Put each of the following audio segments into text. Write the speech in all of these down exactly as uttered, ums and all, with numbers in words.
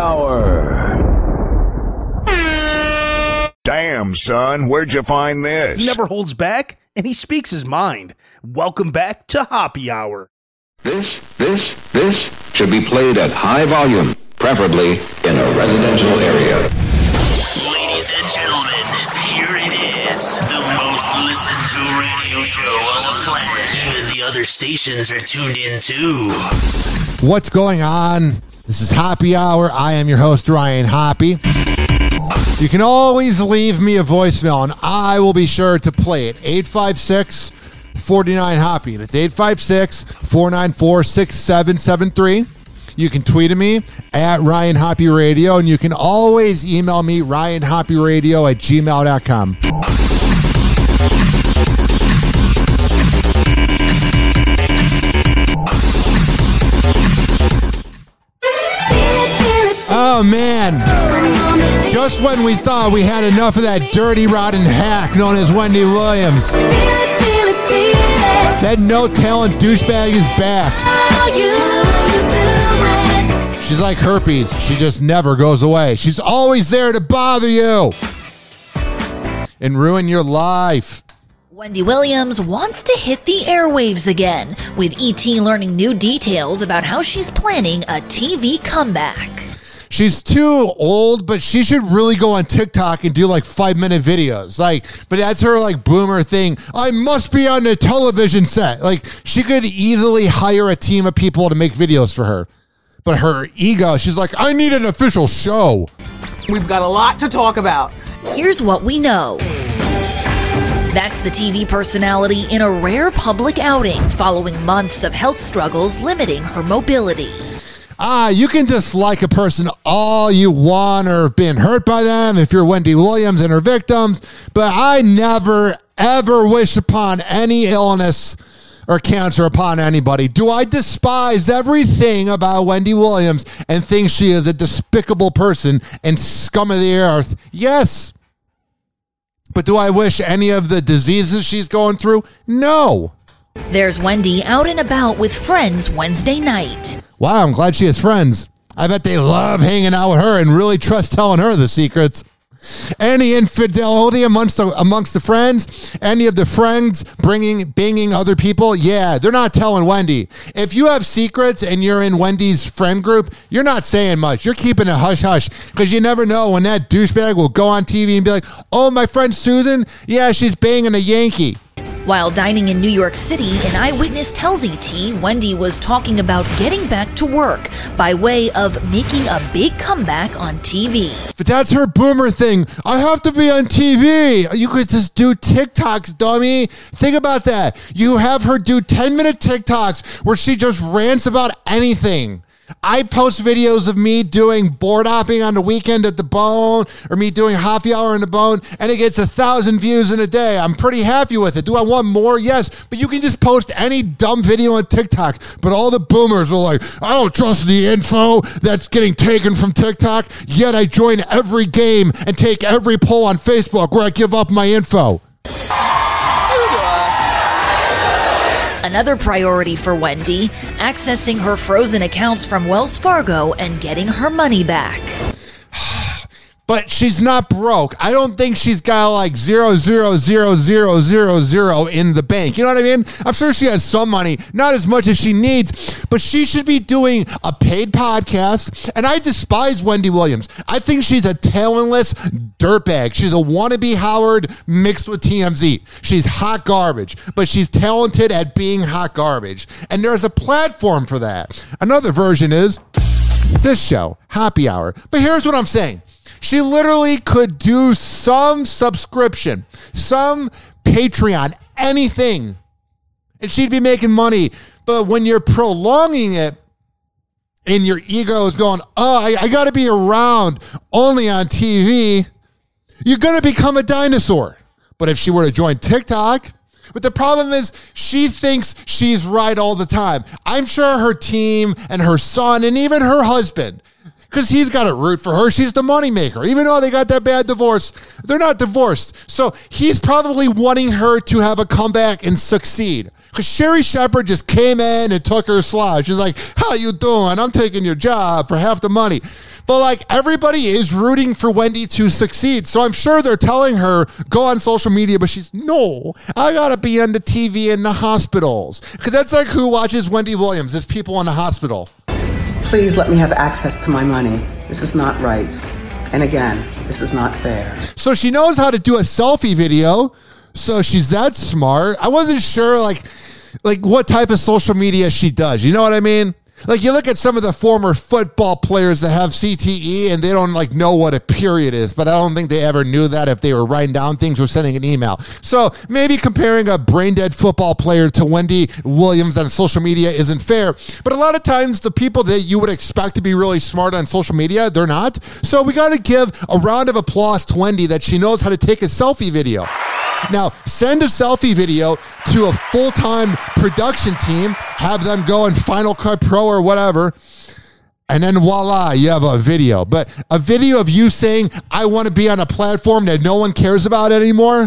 Hour. Damn, son, where'd you find this? He never holds back, and he speaks his mind. Welcome back to Happy Hour. This, this, this should be played at high volume, preferably in a residential area. Ladies and gentlemen, here it is, the most listened to radio show on the planet. Even the other stations are tuned in too. What's going on? This is Happy Hour. I am your host, Ryan Hoppy. You can always leave me a voicemail, and I will be sure to play it. eight five six, four nine, Hoppy. That's eight five six, four nine four, six seven seven three. You can tweet at me at Ryan Hoppy Radio, and you can always email me, ryan hoppy radio at gmail dot com. Oh, man. Just when we thought we had enough of that dirty, rotten hack known as Wendy Williams, that no-talent douchebag is back. She's like herpes. She just never goes away. She's always there to bother you and ruin your life. Wendy Williams wants to hit the airwaves again, with E T learning new details about how she's planning a T V comeback. She's too old, but she should really go on TikTok and do like five minute videos. Like, but that's her like boomer thing. I must be on the television set. Like, she could easily hire a team of people to make videos for her. But her ego, she's like, I need an official show. We've got a lot to talk about. Here's what we know. That's the T V personality in a rare public outing following months of health struggles limiting her mobility. Ah, you can dislike a person all you want or have been hurt by them if you're Wendy Williams and her victims, but I never, ever wish upon any illness or cancer upon anybody. Do I despise everything about Wendy Williams and think she is a despicable person and scum of the earth? Yes. But do I wish any of the diseases she's going through? No. There's Wendy out and about with friends Wednesday night. Wow, I'm glad she has friends. I bet they love hanging out with her and really trust telling her the secrets. Any infidelity amongst the, amongst the friends, any of the friends bringing, banging other people, yeah, they're not telling Wendy. If you have secrets and you're in Wendy's friend group, you're not saying much. You're keeping it hush-hush because you never know when that douchebag will go on T V and be like, oh, my friend Susan, yeah, she's banging a Yankee. While dining in New York City, an eyewitness tells E T Wendy was talking about getting back to work by way of making a big comeback on T V. But that's her boomer thing. I have to be on T V. You could just do TikToks, dummy. Think about that. You have her do ten-minute TikToks where she just rants about anything. I post videos of me doing board hopping on the weekend at the Bone or me doing Happy Hour in the Bone, and it gets a thousand views in a day. I'm pretty happy with it. Do I want more? Yes. But you can just post any dumb video on TikTok. But all the boomers are like, I don't trust the info that's getting taken from TikTok, yet I join every game and take every poll on Facebook where I give up my info. Another priority for Wendy, accessing her frozen accounts from Wells Fargo and getting her money back. But she's not broke. I don't think she's got like zero, zero, zero, zero, zero, zero in the bank. You know what I mean? I'm sure she has some money, not as much as she needs, but she should be doing a paid podcast. And I despise Wendy Williams. I think she's a talentless dirtbag. She's a wannabe Howard mixed with T M Z. She's hot garbage, but she's talented at being hot garbage. And there's a platform for that. Another version is this show, Happy Hour. But here's what I'm saying. She literally could do some subscription, some Patreon, anything, and she'd be making money. But when you're prolonging it and your ego is going, oh, I, I got to be around only on T V, you're going to become a dinosaur. But if she were to join TikTok, but the problem is she thinks she's right all the time. I'm sure her team and her son and even her husband, because he's got to root for her. She's the moneymaker. Even though they got that bad divorce, they're not divorced. So he's probably wanting her to have a comeback and succeed. Because Sherry Shepherd just came in and took her slot. She's like, how you doing? I'm taking your job for half the money. But like everybody is rooting for Wendy to succeed. So I'm sure they're telling her, go on social media. But she's, no, I got to be on the T V in the hospitals. Because that's like who watches Wendy Williams. It's people in the hospital. Please let me have access to my money. This is not right. And again, this is not fair. So she knows how to do a selfie video. So she's that smart. I wasn't sure like, like what type of social media she does. You know what I mean? Like you look at some of the former football players that have C T E and they don't like know what a period is, but I don't think they ever knew that if they were writing down things or sending an email. So maybe comparing a brain dead football player to Wendy Williams on social media isn't fair. But a lot of times the people that you would expect to be really smart on social media, they're not. So we got to give a round of applause to Wendy that she knows how to take a selfie video. Now, send a selfie video to a full-time production team, have them go in Final Cut Pro or whatever, and then voila, you have a video. But a video of you saying, I want to be on a platform that no one cares about anymore?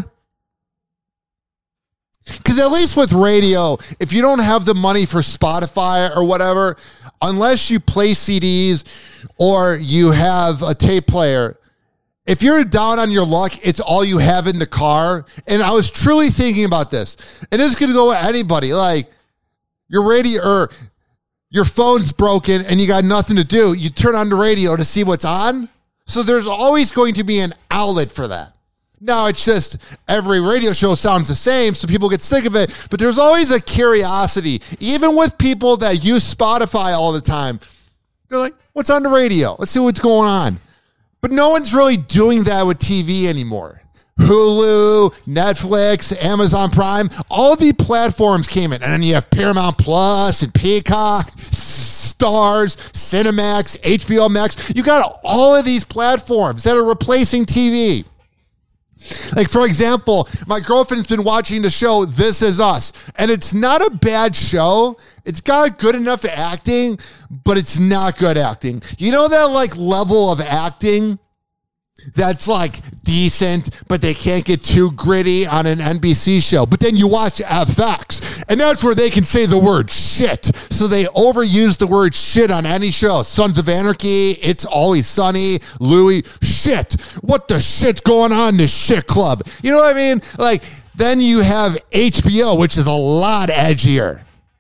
Because at least with radio, if you don't have the money for Spotify or whatever, unless you play C Ds or you have a tape player, if you're down on your luck, it's all you have in the car. And I was truly thinking about this. And this could go with anybody. Like, your radio or your phone's broken and you got nothing to do. You turn on the radio to see what's on. So there's always going to be an outlet for that. Now, it's just every radio show sounds the same, so people get sick of it. But there's always a curiosity. Even with people that use Spotify all the time. They're like, what's on the radio? Let's see what's going on. But no one's really doing that with T V anymore. Hulu, Netflix, Amazon Prime, all the platforms came in. And then you have Paramount Plus and Peacock, Stars, Cinemax, H B O Max. You got all of these platforms that are replacing T V. Like, for example, my girlfriend's been watching the show This Is Us, and it's not a bad show. It's got good enough acting, but it's not good acting. You know that, like, level of acting that's, like, decent, but they can't get too gritty on an N B C show. But then you watch F X, and that's where they can say the word shit. So they overuse the word shit on any show. Sons of Anarchy, It's Always Sunny, Louie, shit. What the shit's going on in this shit club? You know what I mean? Like, then you have H B O, which is a lot edgier.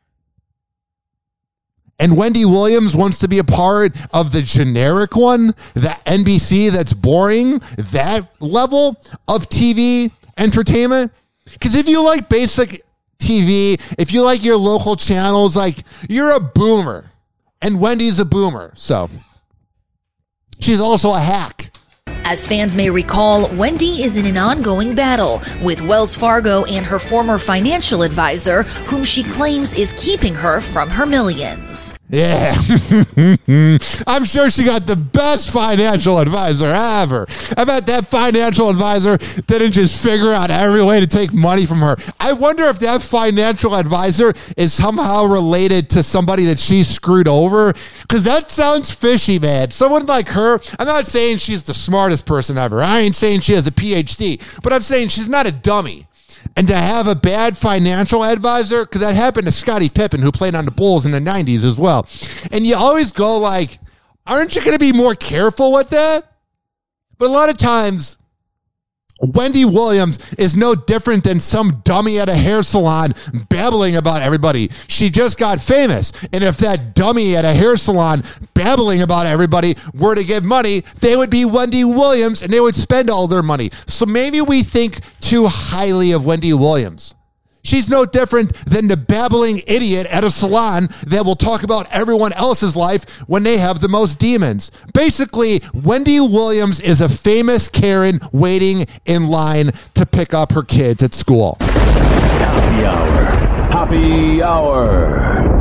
And Wendy Williams wants to be a part of the generic one, the N B C that's boring, that level of T V entertainment. Because if you like basic T V, if you like your local channels, like, you're a boomer. And Wendy's a boomer. So she's also a hack. As fans may recall, Wendy is in an ongoing battle with Wells Fargo and her former financial advisor, whom she claims is keeping her from her millions. Yeah. I'm sure she got the best financial advisor ever. I bet that financial advisor didn't just figure out every way to take money from her. I wonder if that financial advisor is somehow related to somebody that she screwed over, because that sounds fishy, man. Someone like her, I'm not saying she's the smartest person ever. I ain't saying she has a P H D, but I'm saying she's not a dummy. And to have a bad financial advisor, because that happened to Scottie Pippen, who played on the Bulls in the nineties as well. And you always go like, aren't you going to be more careful with that? But a lot of times, Wendy Williams is no different than some dummy at a hair salon babbling about everybody. She just got famous. And if that dummy at a hair salon babbling about everybody were to give money, they would be Wendy Williams and they would spend all their money. So maybe we think too highly of Wendy Williams. She's no different than the babbling idiot at a salon that will talk about everyone else's life when they have the most demons. Basically, Wendy Williams is a famous Karen waiting in line to pick up her kids at school. Happy hour. Happy hour.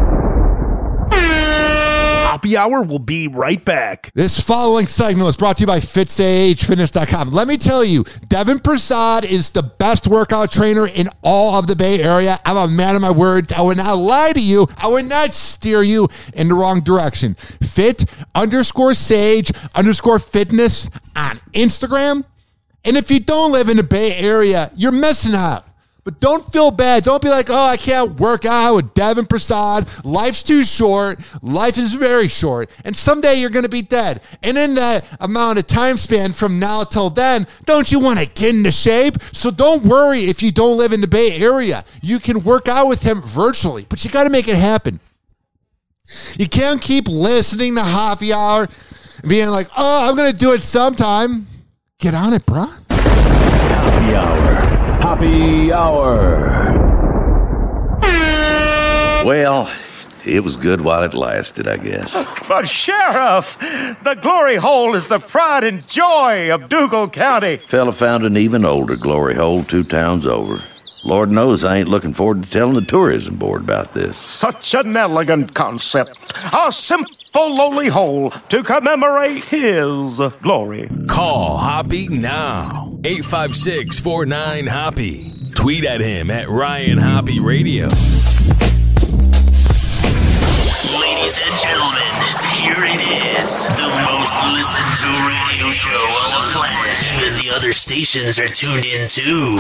Happy Hour will be right back. This following segment was brought to you by fit sage fitness dot com. Let me tell you, Devin Prasad is the best workout trainer in all of the Bay Area. I'm a man of my words. I would not lie to you. I would not steer you in the wrong direction. Fit underscore sage underscore fitness on Instagram. And if you don't live in the Bay Area, you're missing out. But don't feel bad. Don't be like, oh, I can't work out with Devin Prasad. Life's too short. Life is very short. And someday you're going to be dead. And in that amount of time span from now till then, don't you want to get into shape? So don't worry if you don't live in the Bay Area. You can work out with him virtually, but you got to make it happen. You can't keep listening to Happy Hour and being like, oh, I'm going to do it sometime. Get on it, bro. Happy Hour. Happy Hour. Well, it was good while it lasted, I guess. But Sheriff, the Glory Hole is the pride and joy of Dougal County. Fella found an even older glory hole two towns over. Lord knows I ain't looking forward to telling the tourism board about this. Such an elegant concept. A simple lowly hole to commemorate his glory. Call Hoppy now. eight five six, four nine, Hoppy. Tweet at him at Ryan Hoppy Radio. Ladies and gentlemen, here it is. The most listened to radio show on the planet. Even the other stations are tuned in too.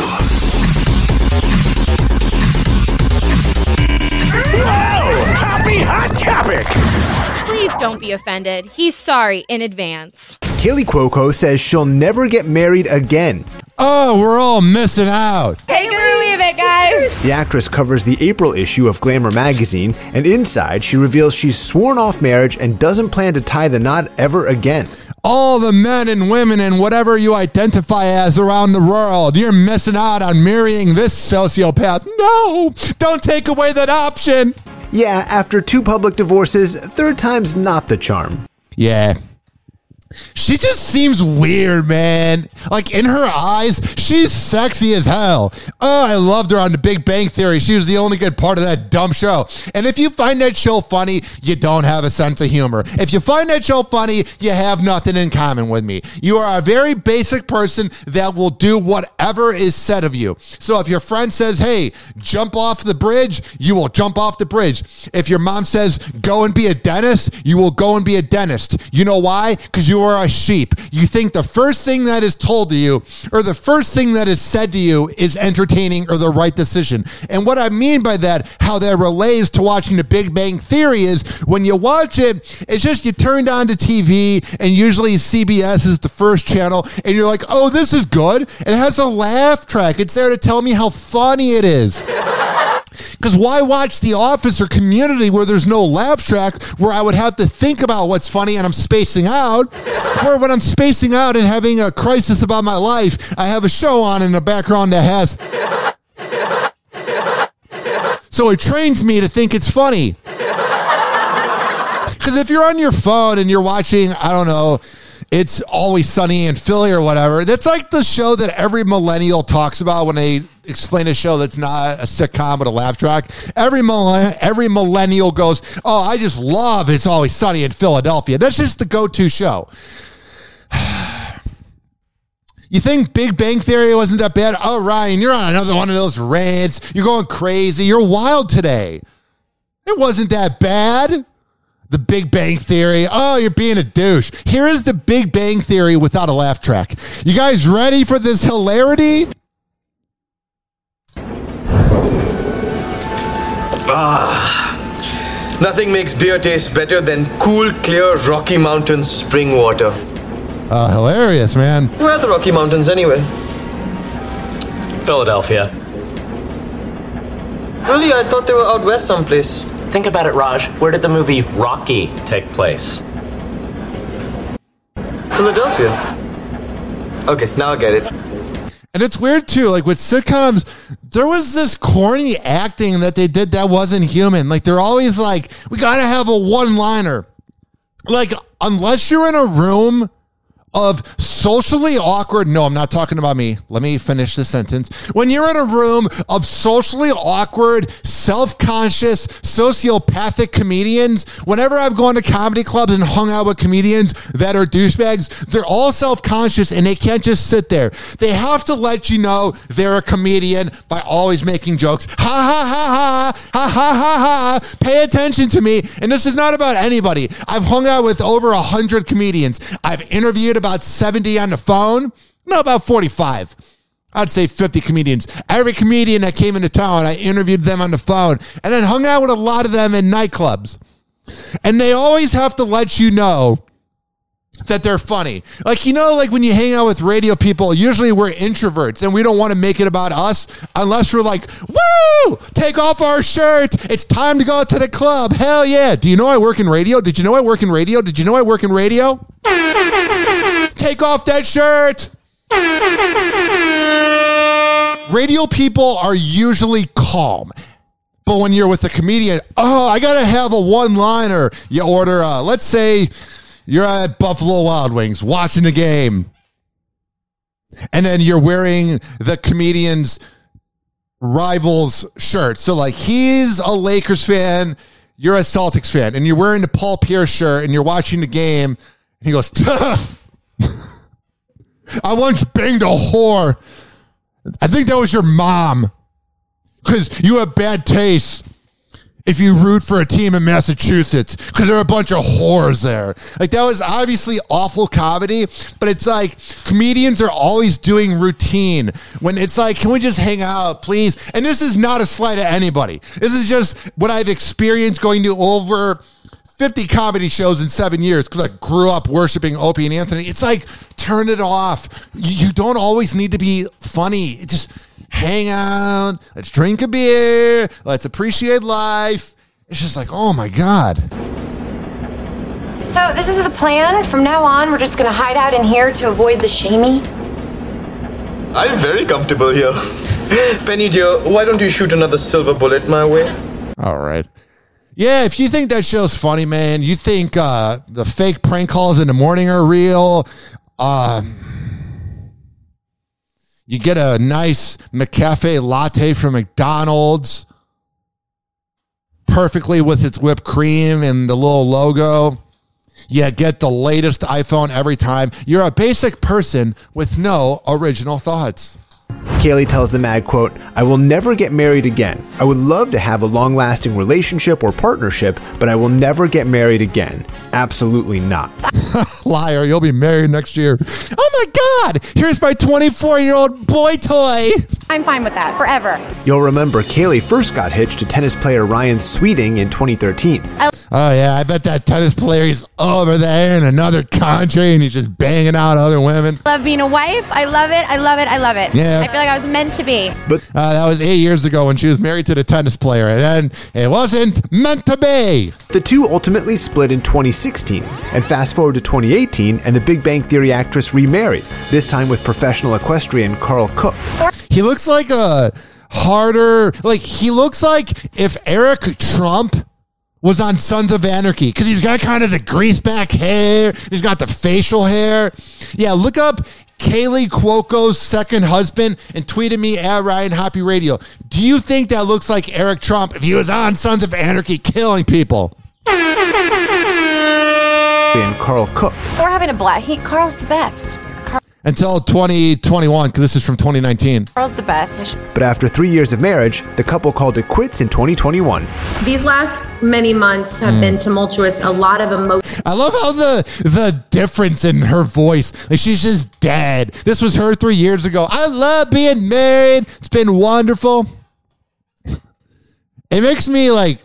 Whoa! Happy Hot Topic! Please don't be offended. He's sorry in advance. Kaylee Cuoco says she'll never get married again. Oh, we're all missing out. Take it or leave it, guys. The actress covers the April issue of Glamour magazine, and inside she reveals she's sworn off marriage and doesn't plan to tie the knot ever again. All the men and women and whatever you identify as around the world, you're missing out on marrying this sociopath. No, don't take away that option. Yeah, after two public divorces, third time's not the charm. Yeah. She just seems weird, man. Like, in her eyes, she's sexy as hell. Oh, I loved her on The Big Bang Theory. She was the only good part of that dumb show. And if you find that show funny, you don't have a sense of humor. If you find that show funny, you have nothing in common with me. You are a very basic person that will do whatever is said of you. So if your friend says, hey, jump off the bridge, you will jump off the bridge. If your mom says, go and be a dentist, you will go and be a dentist. You know why? Because you are a sheep. You think the first thing that is told to you or the first thing that is said to you is entertaining or the right decision. And what I mean by that, how that relates to watching The Big Bang Theory, is when you watch it, it's just you turned on to T V and usually C B S is the first channel and you're like, oh, this is good. It has a laugh track. It's there to tell me how funny it is. Because why watch The Office or Community where there's no laugh track, where I would have to think about what's funny and I'm spacing out? Where when I'm spacing out and having a crisis about my life, I have a show on in the background that has... So it trains me to think it's funny. Because if you're on your phone and you're watching, I don't know, It's Always Sunny in Philly or whatever, that's like the show that every millennial talks about when they explain a show that's not a sitcom but a laugh track. Every millenn- every millennial goes, oh, I just love It's Always Sunny in Philadelphia. That's just the go-to show. You think Big Bang Theory wasn't that bad? Oh, Ryan, you're on another one of those rants. You're going crazy. You're wild today. It wasn't that bad. The Big Bang Theory. Oh, you're being a douche. Here is the Big Bang Theory without a laugh track. You guys ready for this hilarity? Ah, nothing makes beer taste better than cool, clear Rocky Mountain spring water. Uh, hilarious, man. Where are the Rocky Mountains anyway? Philadelphia. Really? I thought they were out west someplace. Think about it, Raj. Where did the movie Rocky take place? Philadelphia. Okay, now I get it. And it's weird, too. Like, with sitcoms, there was this corny acting that they did that wasn't human. Like, they're always like, we gotta have a one-liner. Like, unless you're in a room of socially awkward, no, I'm not talking about me. Let me finish the sentence. When you're in a room of socially awkward, self-conscious, sociopathic comedians, whenever I've gone to comedy clubs and hung out with comedians that are douchebags, they're all self-conscious and they can't just sit there. They have to let you know they're a comedian by always making jokes. Ha ha ha ha, ha ha ha ha. Pay attention to me. And this is not about anybody. I've hung out with over a hundred comedians. I've interviewed about seventy on the phone. No, about forty-five. I'd say fifty comedians. Every comedian that came into town, I interviewed them on the phone and then hung out with a lot of them in nightclubs. And they always have to let you know that they're funny. Like, you know, like when you hang out with radio people, usually we're introverts and we don't want to make it about us unless we're like, woo, take off our shirt. It's time to go to the club. Hell yeah. Do you know I work in radio? Did you know I work in radio? Did you know I work in radio? Take off that shirt. Radio people are usually calm. But when you're with a comedian, oh, I got to have a one-liner. You order, uh, let's say, you're at Buffalo Wild Wings watching the game, and then you're wearing the comedian's rival's shirt. So, like, he's a Lakers fan, you're a Celtics fan, and you're wearing the Paul Pierce shirt, and you're watching the game, and he goes, I once banged a whore. I think that was your mom, because you have bad taste if you root for a team in Massachusetts, because there are a bunch of whores there. Like, that was obviously awful comedy, but it's like comedians are always doing routine when it's like, can we just hang out, please? And this is not a slight at anybody. This is just what I've experienced going to over fifty comedy shows in seven years because I grew up worshiping Opie and Anthony. It's like, turn it off. You, you don't always need to be funny. It just... hang out, let's drink a beer, let's appreciate life. It's just like, oh my God. So this is the plan. From now on, we're just going to hide out in here to avoid the shamey. I'm very comfortable here. Penny dear, why don't you shoot another silver bullet my way? All right. Yeah, if you think that show's funny, man, you think uh, the fake prank calls in the morning are real, uh... you get a nice McCafe latte from McDonald's, perfectly with its whipped cream and the little logo. You get the latest iPhone every time. You're a basic person with no original thoughts. Kaylee tells the Mag, quote, I will never get married again. I would love to have a long-lasting relationship or partnership, but I will never get married again. Absolutely not. Liar, you'll be married next year. Oh my God, here's my twenty-four-year-old boy toy. I'm fine with that, forever. You'll remember Kaylee first got hitched to tennis player Ryan Sweeting in twenty thirteen. I- Oh, yeah, I bet that tennis player is over there in another country and he's just banging out other women. love being a wife. I love it. I love it. I love it. Yeah. I feel like I was meant to be. But uh, that was eight years ago when she was married to the tennis player, and then it wasn't meant to be. The two ultimately split in twenty sixteen, and fast forward to twenty eighteen, and the Big Bang Theory actress remarried, this time with professional equestrian Carl Cook. He looks like a harder, like he looks like if Eric Trump was on Sons of Anarchy, because he's got kind of the grease back hair, he's got the facial hair. Yeah, look up Kaylee Cuoco's second husband and tweet at me at Ryan Hoppy Radio. Do you think that looks like Eric Trump if he was on Sons of Anarchy killing people? And Carl Cook. We're having a blast. He, Carl's the best. Carl- Until twenty twenty-one, because this is from twenty nineteen. Carl's the best. But after three years of marriage, the couple called it quits in twenty twenty-one. These last many months have mm. been tumultuous. A lot of emotion. I love how the the difference in her voice. Like, she's just dead. This was her three years ago. I love being married. It's been wonderful. It makes me like,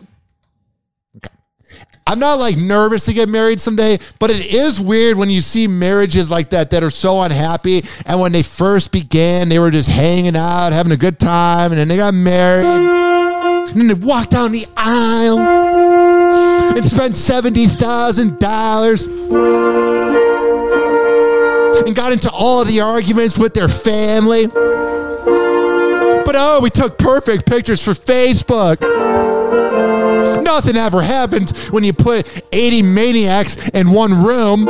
I'm not like nervous to get married someday, but it is weird when you see marriages like that that are so unhappy. And when they first began, they were just hanging out, having a good time, and then they got married. And then they walked down the aisle and spent seventy thousand dollars and got into all the arguments with their family. But oh, we took perfect pictures for Facebook. Nothing ever happens when you put eighty maniacs in one room.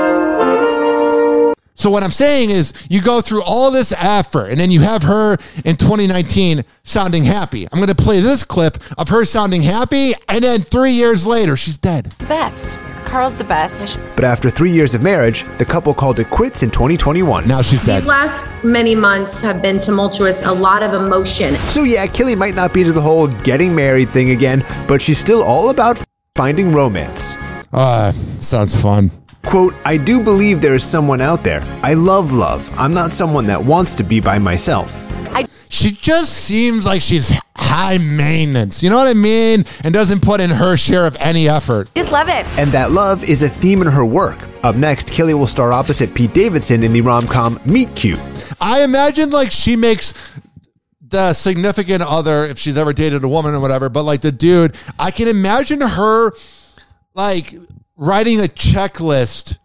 So what I'm saying is you go through all this effort and then you have her in twenty nineteen sounding happy. I'm going to play this clip of her sounding happy, and then three years later, she's dead. The best. Carl's the best. But after three years of marriage, the couple called it quits in twenty twenty-one. Now she's dead. These last many months have been tumultuous. A lot of emotion. So yeah, Kelly might not be into the whole getting married thing again, but she's still all about finding romance. Uh, sounds fun. Quote, I do believe there is someone out there. I love love. I'm not someone that wants to be by myself. I- she just seems like she's high maintenance. You know what I mean? And doesn't put in her share of any effort. Just love it. And that love is a theme in her work. Up next, Kaylee will star opposite Pete Davidson in the rom-com Meet Cute. I imagine like she makes the significant other, if she's ever dated a woman or whatever, but like the dude, I can imagine her like writing a checklist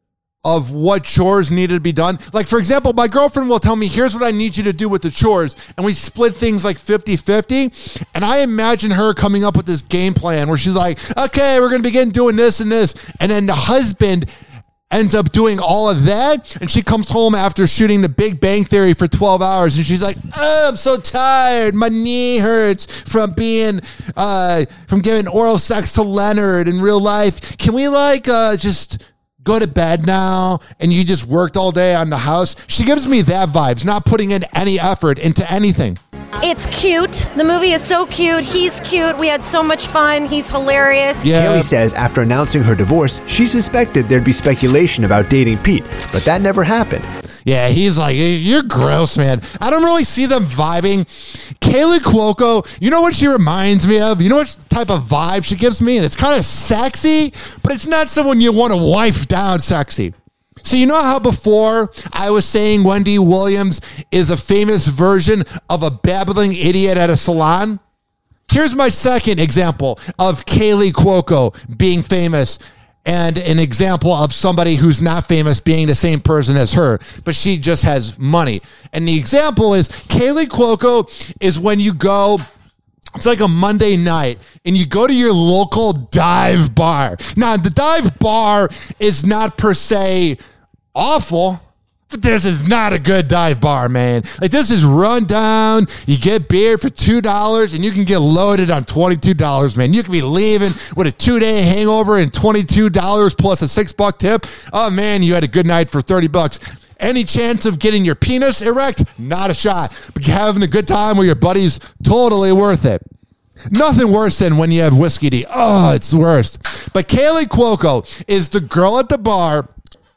of what chores needed to be done. Like, for example, my girlfriend will tell me, here's what I need you to do with the chores. And we split things like fifty-fifty. And I imagine her coming up with this game plan where she's like, okay, we're going to begin doing this and this. And then the husband ends up doing all of that. And she comes home after shooting The Big Bang Theory for twelve hours. And she's like, oh, I'm so tired. My knee hurts from being, uh, from giving oral sex to Leonard in real life. Can we like, uh, just go to bed now? And you just worked all day on the house. She gives me that vibes, not putting in any effort into anything. It's cute. The movie is so cute. He's cute. We had so much fun. He's hilarious. Yeah. Kaylee says after announcing her divorce, she suspected there'd be speculation about dating Pete, but that never happened. Yeah, he's like, you're gross, man. I don't really see them vibing. Kaylee Cuoco, you know what she reminds me of? You know what type of vibe she gives me? And it's kind of sexy, but it's not someone you want to wife down sexy. So you know how before I was saying Wendy Williams is a famous version of a babbling idiot at a salon? Here's my second example of Kaylee Cuoco being famous and an example of somebody who's not famous being the same person as her, but she just has money. And the example is Kaylee Cuoco is when you go, it's like a Monday night, and you go to your local dive bar. Now, the dive bar is not per se awful, but this is not a good dive bar, man. Like, this is run down. You get beer for two dollars, and you can get loaded on twenty-two dollars, man. You can be leaving with a two-day hangover and twenty-two dollars plus a six-buck tip. Oh, man, you had a good night for thirty bucks. Any chance of getting your penis erect? Not a shot. But having a good time with your buddies, totally worth it. Nothing worse than when you have whiskey tea. Oh, it's the worst. But Kaylee Cuoco is the girl at the bar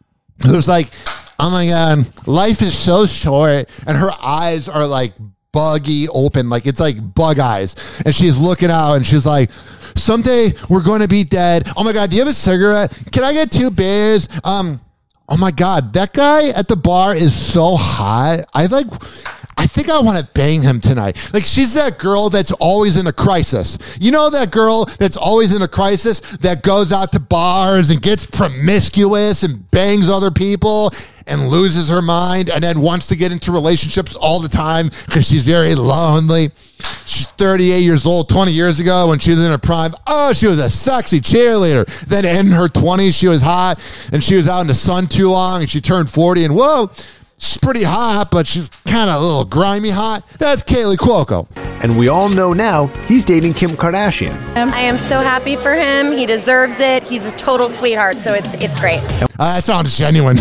who's like, oh my God, life is so short. And her eyes are like buggy open. Like it's like bug eyes. And she's looking out and she's like, someday we're going to be dead. Oh my God, do you have a cigarette? Can I get two beers? Um, oh my God, that guy at the bar is so hot. I like, I think I want to bang him tonight. Like, she's that girl that's always in a crisis. You know that girl that's always in a crisis that goes out to bars and gets promiscuous and bangs other people and loses her mind and then wants to get into relationships all the time because she's very lonely. She's thirty-eight years old. twenty years ago when she was in her prime, oh, she was a sexy cheerleader. Then in her twenties, she was hot and she was out in the sun too long and she turned forty and whoa, she's pretty hot, but she's kind of a little grimy hot. That's Kaylee Cuoco. And we all know now he's dating Kim Kardashian. I am so happy for him. He deserves it. He's a total sweetheart, so it's it's great. Uh, that sounds genuine.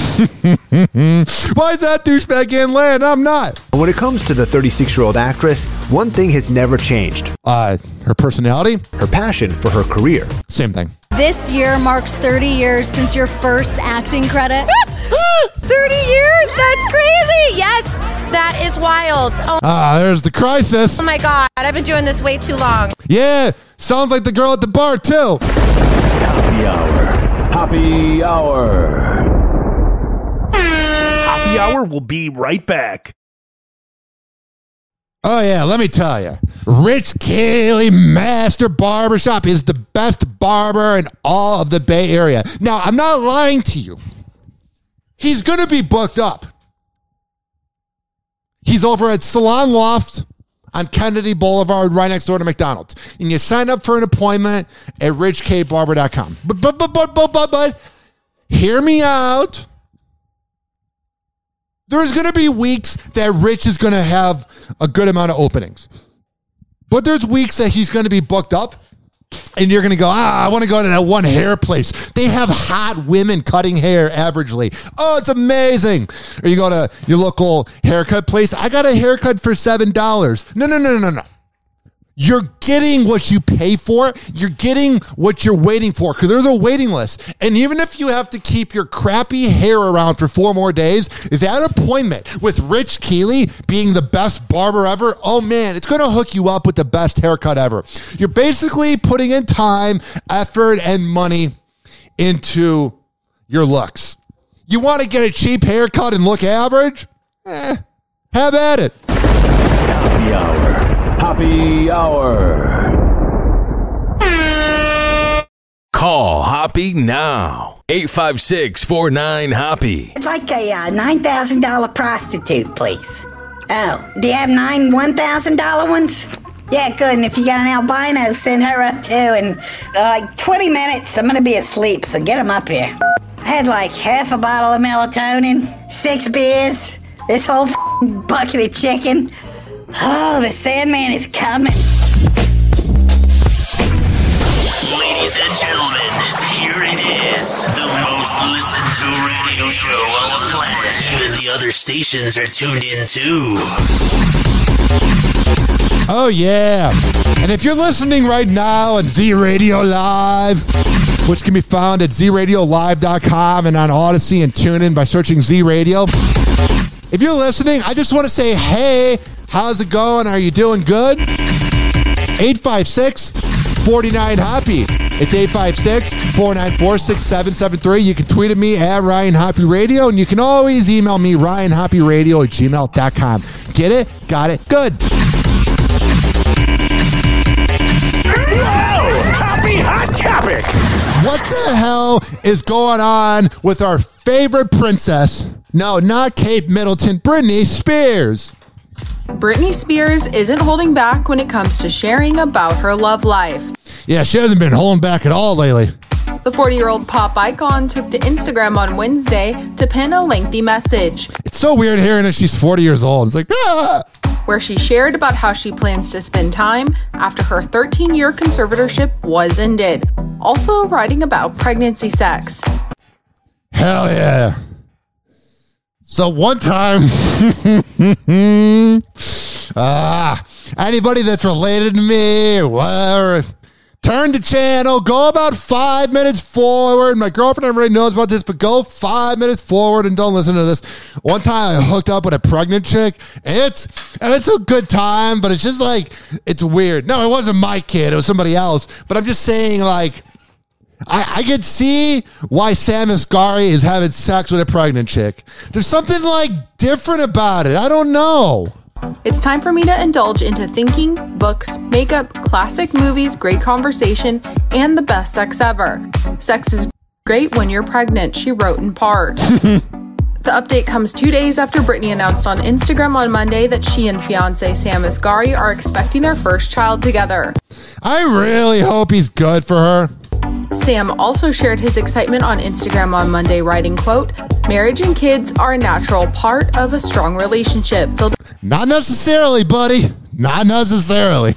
Why is that douchebag getting laid? I'm not. When it comes to the thirty-six-year-old actress, one thing has never changed. Uh, her personality? Her passion for her career. Same thing. This year marks thirty years since your first acting credit. thirty years? That's crazy. Yes, that is wild. Oh. Ah, there's the crisis. Oh my God, I've been doing this way too long. Yeah, sounds like the girl at the bar too. Happy hour. Happy hour. Happy hour will be right back. Oh, yeah, let me tell you. Rich Kaylee Master Barbershop is the best barber in all of the Bay Area. Now, I'm not lying to you. He's going to be booked up. He's over at Salon Loft on Kennedy Boulevard, right next door to McDonald's. And you sign up for an appointment at rich k barber dot com. But, but, but, but, but, but, but, hear me out. There's going to be weeks that Rich is going to have a good amount of openings. But there's weeks that he's going to be booked up. And you're going to go, ah, I want to go to that one hair place. They have hot women cutting hair averagely. Oh, it's amazing. Or you go to your local haircut place. I got a haircut for seven dollars. No, no, no, no, no. You're getting what you pay for. You're getting what you're waiting for because there's a waiting list. And even if you have to keep your crappy hair around for four more days, that appointment with Rich Keeley being the best barber ever, oh man, it's going to hook you up with the best haircut ever. You're basically putting in time, effort, and money into your looks. You want to get a cheap haircut and look average? Eh, have at it. Happy hour. Happy hour. Call Hoppy now. eight five six, four nine, Hoppy. I'd like a uh, nine thousand dollars prostitute, please. Oh, do you have nine one thousand dollars ones? Yeah, good. And if you got an albino, send her up too. And uh, like twenty minutes, I'm going to be asleep, so get them up here. I had like half a bottle of melatonin, six beers, this whole f***ing bucket of chicken. Oh, the Sandman is coming. Ladies and gentlemen, here it is. The most listened to radio show on the planet. Even the other stations are tuned in too. Oh, yeah. And if you're listening right now on Z Radio Live, which can be found at z radio live dot com and on Odyssey and TuneIn by searching Z Radio. If you're listening, I just want to say, hey, how's it going? Are you doing good? eight five six, four nine, Hoppy. It's eight five six, four nine four, six seven seven three. You can tweet at me at Ryan Hoppy Radio, and you can always email me, ryan hoppy radio at gmail dot com. Get it? Got it? Good. Whoa! Happy Hot Topic! What the hell is going on with our favorite princess? No, not Kate Middleton, Britney Spears. Britney Spears isn't holding back when it comes to sharing about her love life. Yeah, she hasn't been holding back at all lately. The forty-year-old pop icon took to Instagram on Wednesday to pin a lengthy message. It's so weird hearing that she's forty years old. It's like, ah! Where she shared about how she plans to spend time after her thirteen-year conservatorship was ended. Also writing about pregnancy sex. Hell yeah. So one time, ah, anybody that's related to me or whatever, turn the channel, go about five minutes forward. My girlfriend already knows about this, but go five minutes forward and don't listen to this. One time I hooked up with a pregnant chick, and it's and it's a good time, but it's just like, it's weird. No, it wasn't my kid. It was somebody else. But I'm just saying, like, I, I could see why Sam Asghari is having sex with a pregnant chick. There's something, like, different about it. I don't know. It's time for me to indulge into thinking, books, makeup, classic movies, great conversation, and the best sex ever. Sex is great when you're pregnant, she wrote in part. The update comes two days after Britney announced on Instagram on Monday that she and fiance Sam Asghari are expecting their first child together. I really hope he's good for her. Sam also shared his excitement on Instagram on Monday, writing, quote, "Marriage and kids are a natural part of a strong relationship filled." Not necessarily, buddy. Not necessarily.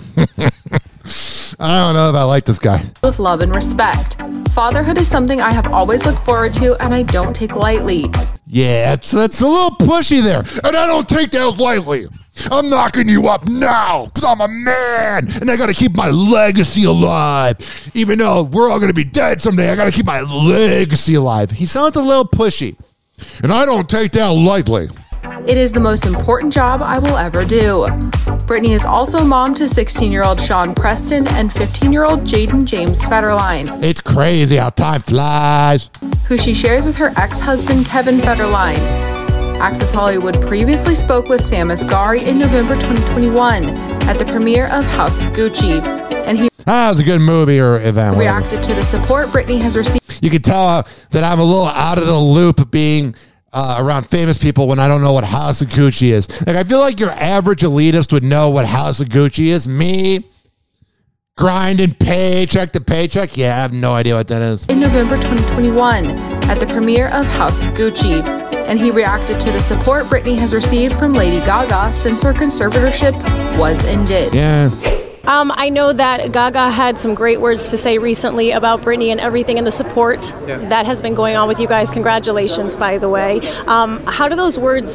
I don't know if I like this guy. With love and respect. Fatherhood is something I have always looked forward to and I don't take lightly. Yeah, it's, it's a little pushy there. And I don't take that lightly. I'm knocking you up now because I'm a man and I got to keep my legacy alive. Even though we're all going to be dead someday, I got to keep my legacy alive. He sounds a little pushy. And I don't take that lightly. It is the most important job I will ever do. Britney is also mom to sixteen-year-old Sean Preston and fifteen-year-old Jaden James Federline. It's crazy how time flies. Who she shares with her ex-husband Kevin Federline. Access Hollywood previously spoke with Sam Asghari in November twenty twenty-one at the premiere of House of Gucci, and he that was a good movie or event. Reacted whatever. to the support Britney has received. You can tell that I'm a little out of the loop being uh, around famous people when I don't know what House of Gucci is. Like, I feel like your average elitist would know what House of Gucci is. Me, grinding paycheck to paycheck. Yeah, I have no idea what that is. In November twenty twenty-one at the premiere of House of Gucci. And he reacted to the support Britney has received from Lady Gaga since her conservatorship was ended. Yeah. Um, I know that Gaga had some great words to say recently about Britney and everything and the support yeah. that has been going on with you guys. Congratulations, by the way. Um, how do those words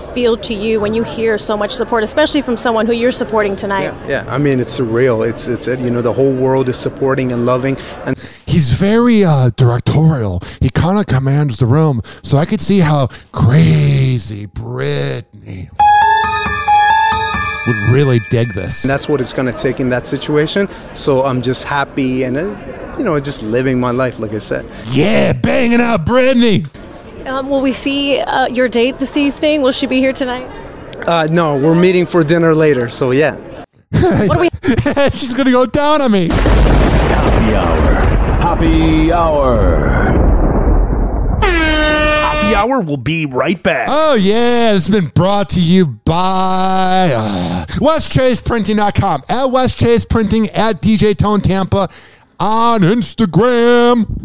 feel to you when you hear so much support, especially from someone who you're supporting tonight? Yeah, yeah. I mean, it's surreal. It's, it's you know, the whole world is supporting and loving. And he's very uh, directorial. He kind of commands the room. So I could see how crazy Britney would really dig this. And that's what it's going to take in that situation. So I'm just happy and, uh, you know, just living my life, like I said. Yeah, banging out Britney. Um, will we see uh, your date this evening? Will she be here tonight? Uh, no, we're meeting for dinner later, so yeah. What are we? She's going to go down on me. Happy Hour. Happy Hour. Happy Hour will be right back. Oh, yeah. This has been brought to you by uh, West Chase Printing dot com. At West Chase Printing, at D J Tone Tampa on Instagram.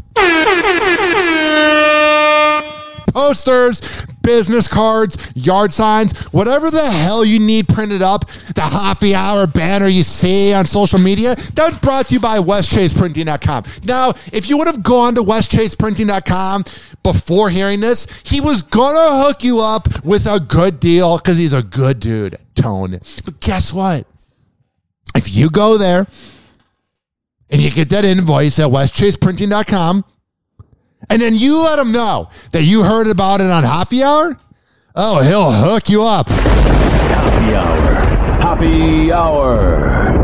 Posters, business cards, yard signs, whatever the hell you need printed up, the Happy Hour banner you see on social media, that's brought to you by West Chase Printing dot com. Now, if you would have gone to West Chase Printing dot com before hearing this, he was going to hook you up with a good deal because he's a good dude, Tone. But guess what? If you go there and you get that invoice at West Chase Printing dot com, and then you let him know that you heard about it on Happy Hour, oh, he'll hook you up. Happy Hour. Happy Hour.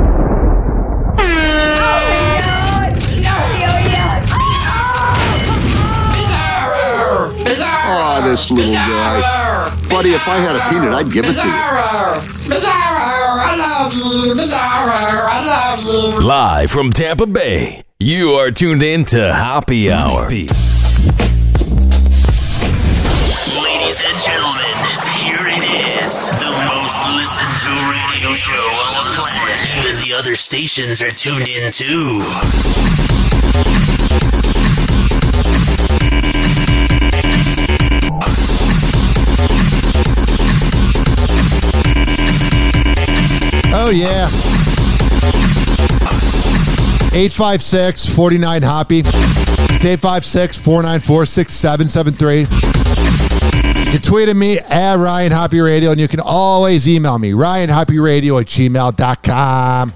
Oh, this little guy. Buddy, if I had a peanut, I'd give it to you. Bizarro, I love you. Bizarro, I love you. Live from Tampa Bay, you are tuned in to Happy Hour. Ladies and gentlemen, here it is. The most listened to radio show on the planet. Even the other stations are tuned in too. Oh, yeah. eight five six, four nine, HOPPY. It's eight five six, four nine four, six seven seven three. You can tweet at me at Ryan Hoppy Radio, and you can always email me, ryan hoppy radio at gmail dot com.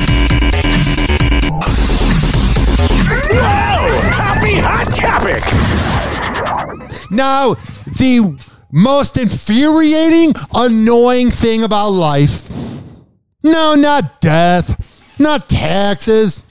Whoa! Happy Hot Topic! Now, the most infuriating, annoying thing about life, no, not death, not taxes,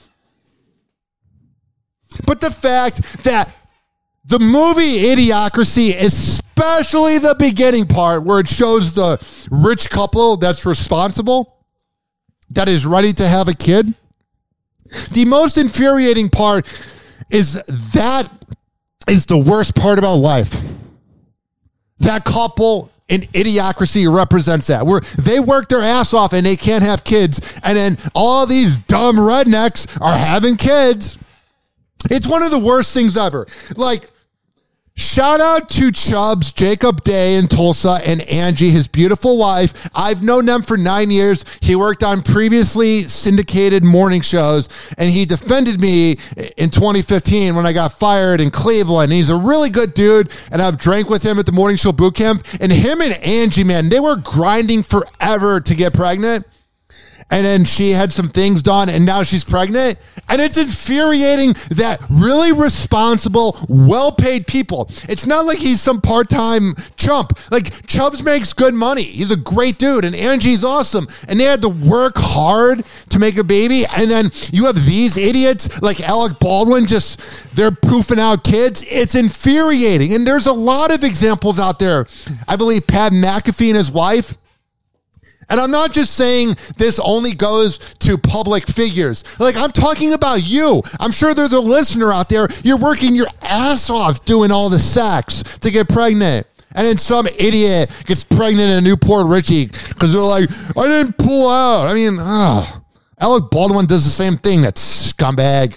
but the fact that the movie Idiocracy, especially the beginning part where it shows the rich couple that's responsible, that is ready to have a kid, the most infuriating part is that is the worst part about life. That couple in Idiocracy represents that, where they work their ass off and they can't have kids, and then all these dumb rednecks are having kids. It's one of the worst things ever. Like, shout out to Chubbs, Jacob Day in Tulsa, and Angie, his beautiful wife. I've known them for nine years. He worked on previously syndicated morning shows, and he defended me in twenty fifteen when I got fired in Cleveland. He's a really good dude, and I've drank with him at the morning show boot camp. And him and Angie, man, they were grinding forever to get pregnant. And then she had some things done, and now she's pregnant. And it's infuriating that really responsible, well-paid people. It's not like he's some part-time chump. Like, Chubbs makes good money. He's a great dude, and Angie's awesome. And they had to work hard to make a baby. And then you have these idiots like Alec Baldwin, just, they're poofing out kids. It's infuriating. And there's a lot of examples out there. I believe Pat McAfee and his wife. And I'm not just saying this only goes to public figures. Like, I'm talking about you. I'm sure there's a listener out there. You're working your ass off doing all the sex to get pregnant. And then some idiot gets pregnant in Newport Richie because they're like, I didn't pull out. I mean, oh, Alec Baldwin does the same thing, that scumbag.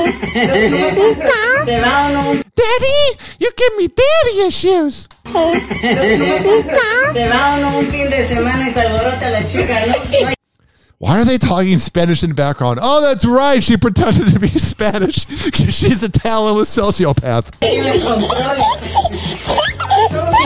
Daddy, you give me daddy issues. Why are they talking Spanish in the background? Oh, that's right. She pretended to be Spanish. She's a talentless sociopath.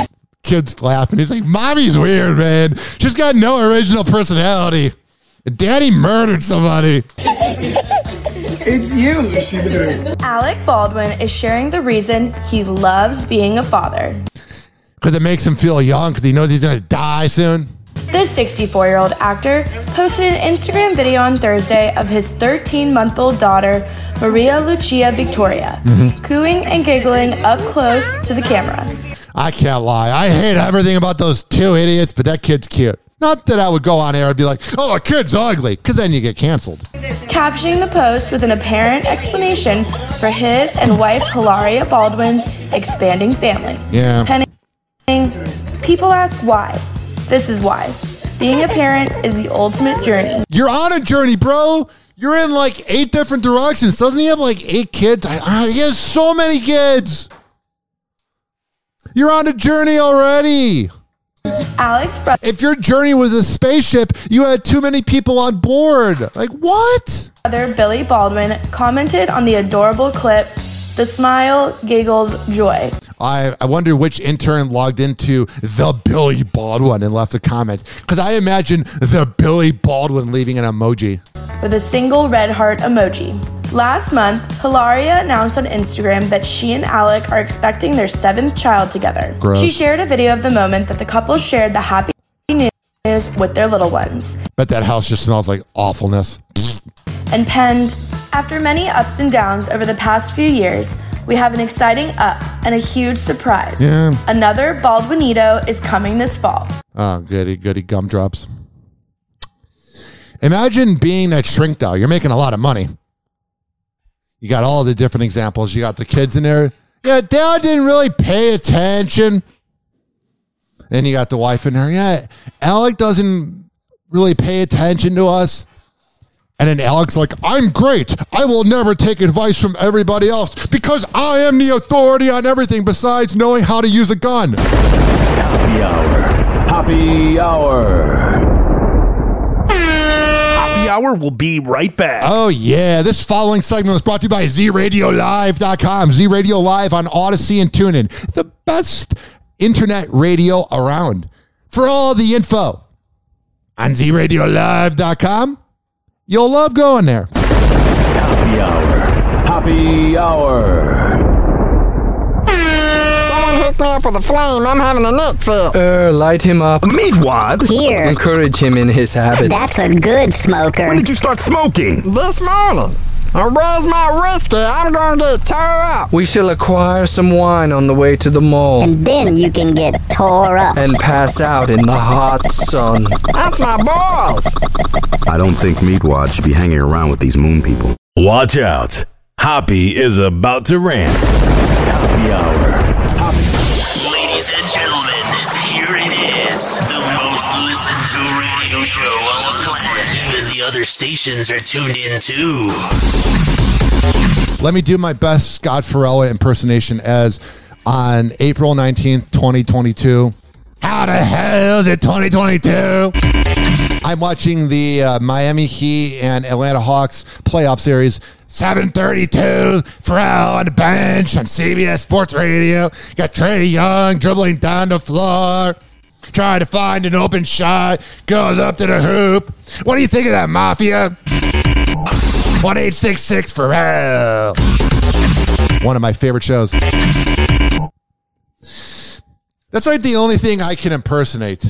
kid's laughing. He's like, Mommy's weird, man. She's got no original personality. Daddy murdered somebody. It's you. Alec Baldwin is sharing the reason he loves being a father. Because it makes him feel young because he knows he's going to die soon. This sixty-four-year-old actor posted an Instagram video on Thursday of his thirteen-month-old daughter, Maria Lucia Victoria, mm-hmm. cooing and giggling up close to the camera. I can't lie. I hate everything about those two idiots, but that kid's cute. Not that I would go on air and be like, oh, a kid's ugly, because then you get canceled. Captioning the post with an apparent explanation for his and wife Hilaria Baldwin's expanding family. Yeah. Penning, people ask why. This is why. Being a parent is the ultimate journey. You're on a journey, bro. You're in like eight different directions. Doesn't he have like eight kids? I, I, he has so many kids. You're on a journey already. Alex, bro- if your journey was a spaceship, you had too many people on board. Like, what? Brother Billy Baldwin commented on the adorable clip, the smile, giggles, joy. I, I wonder which intern logged into the Billy Baldwin and left a comment. Because I imagine the Billy Baldwin leaving an emoji. With a single red heart emoji. Last month, Hilaria announced on Instagram that she and Alec are expecting their seventh child together. Gross. She shared a video of the moment that the couple shared the happy news with their little ones. Bet that house just smells like awfulness. And penned, after many ups and downs over the past few years, we have an exciting up and a huge surprise. Yeah. Another Baldwinito is coming this fall. Oh, goody, goody gumdrops. Imagine being that shrink doll. You're making a lot of money. You got all the different examples. You got the kids in there. Yeah, Dad didn't really pay attention. Then you got the wife in there. Yeah, Alec doesn't really pay attention to us. And then Alec's like, I'm great. I will never take advice from everybody else because I am the authority on everything besides knowing how to use a gun. Happy hour. Happy hour. Happy hour will be right back. Oh, yeah. This following segment was brought to you by Z Radio Live dot com. Z Radio Live on Odyssey and TuneIn. The best internet radio around. For all the info on Z Radio Live dot com, you'll love going there. Happy hour. Happy hour. Someone hook me up with a flame. I'm having a neck fit. Er, light him up. Meatwad? Here. Encourage him in his habit. That's a good smoker. When did you start smoking? This morning. Or where's my whiskey? I'm gonna get tore up. We shall acquire some wine on the way to the mall. And then you can get tore up. And pass out in the hot sun. That's my boss. I don't think Meatwad should be hanging around with these moon people. Watch out. Hoppy is about to rant. Happy hour. Ladies and gentlemen, here it is. The most listened to radio show on the planet. Even the other stations are tuned in too. Let me do my best Scott Farrella impersonation as on April nineteenth, twenty twenty-two. How the hell is it twenty twenty-two? I'm watching the uh, Miami Heat and Atlanta Hawks playoff series. seven thirty-two, Farrell on the bench on C B S Sports Radio. Got Trae Young dribbling down the floor, trying to find an open shot, goes up to the hoop. What do you think of that, Mafia? one eight six six Farrell. One of my favorite shows. That's like the only thing I can impersonate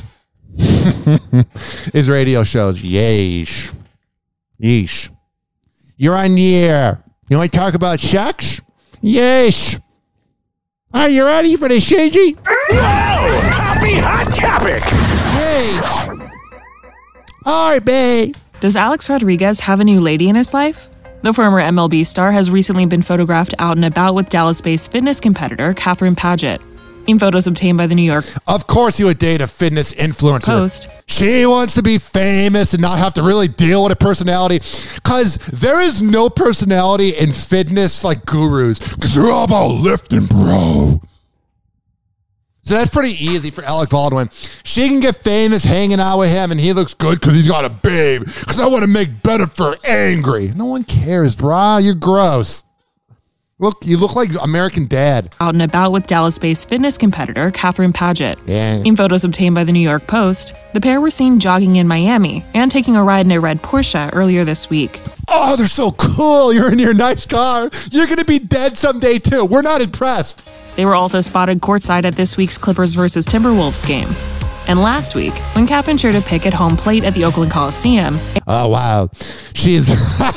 is radio shows. Yeesh. Yeesh. You're on the air. You want to talk about sex? Yes. Are you ready for the Shinji? Whoa! Happy hot topic! Yes. All right, babe. Does Alex Rodriguez have a new lady in his life? The former M L B star has recently been photographed out and about with Dallas-based fitness competitor Catherine Paget. In photos obtained by the New York Of course he would date a fitness influencer. Post. She wants to be famous and not have to really deal with a personality. Because there is no personality in fitness like gurus. Because they're all about lifting, bro. So that's pretty easy for Alec Baldwin. She can get famous hanging out with him and he looks good because he's got a babe. Because I want to make Bennifer angry. No one cares, brah. You're gross. Look, you look like American Dad. Out and about with Dallas-based fitness competitor Catherine Paget. Yeah. In photos obtained by the New York Post, the pair were seen jogging in Miami and taking a ride in a red Porsche earlier this week. Oh, they're so cool. You're in your nice car. You're going to be dead someday, too. We're not impressed. They were also spotted courtside at this week's Clippers versus Timberwolves game. And last week, when Catherine shared a pic at home plate at the Oakland Coliseum. Oh, wow. She's...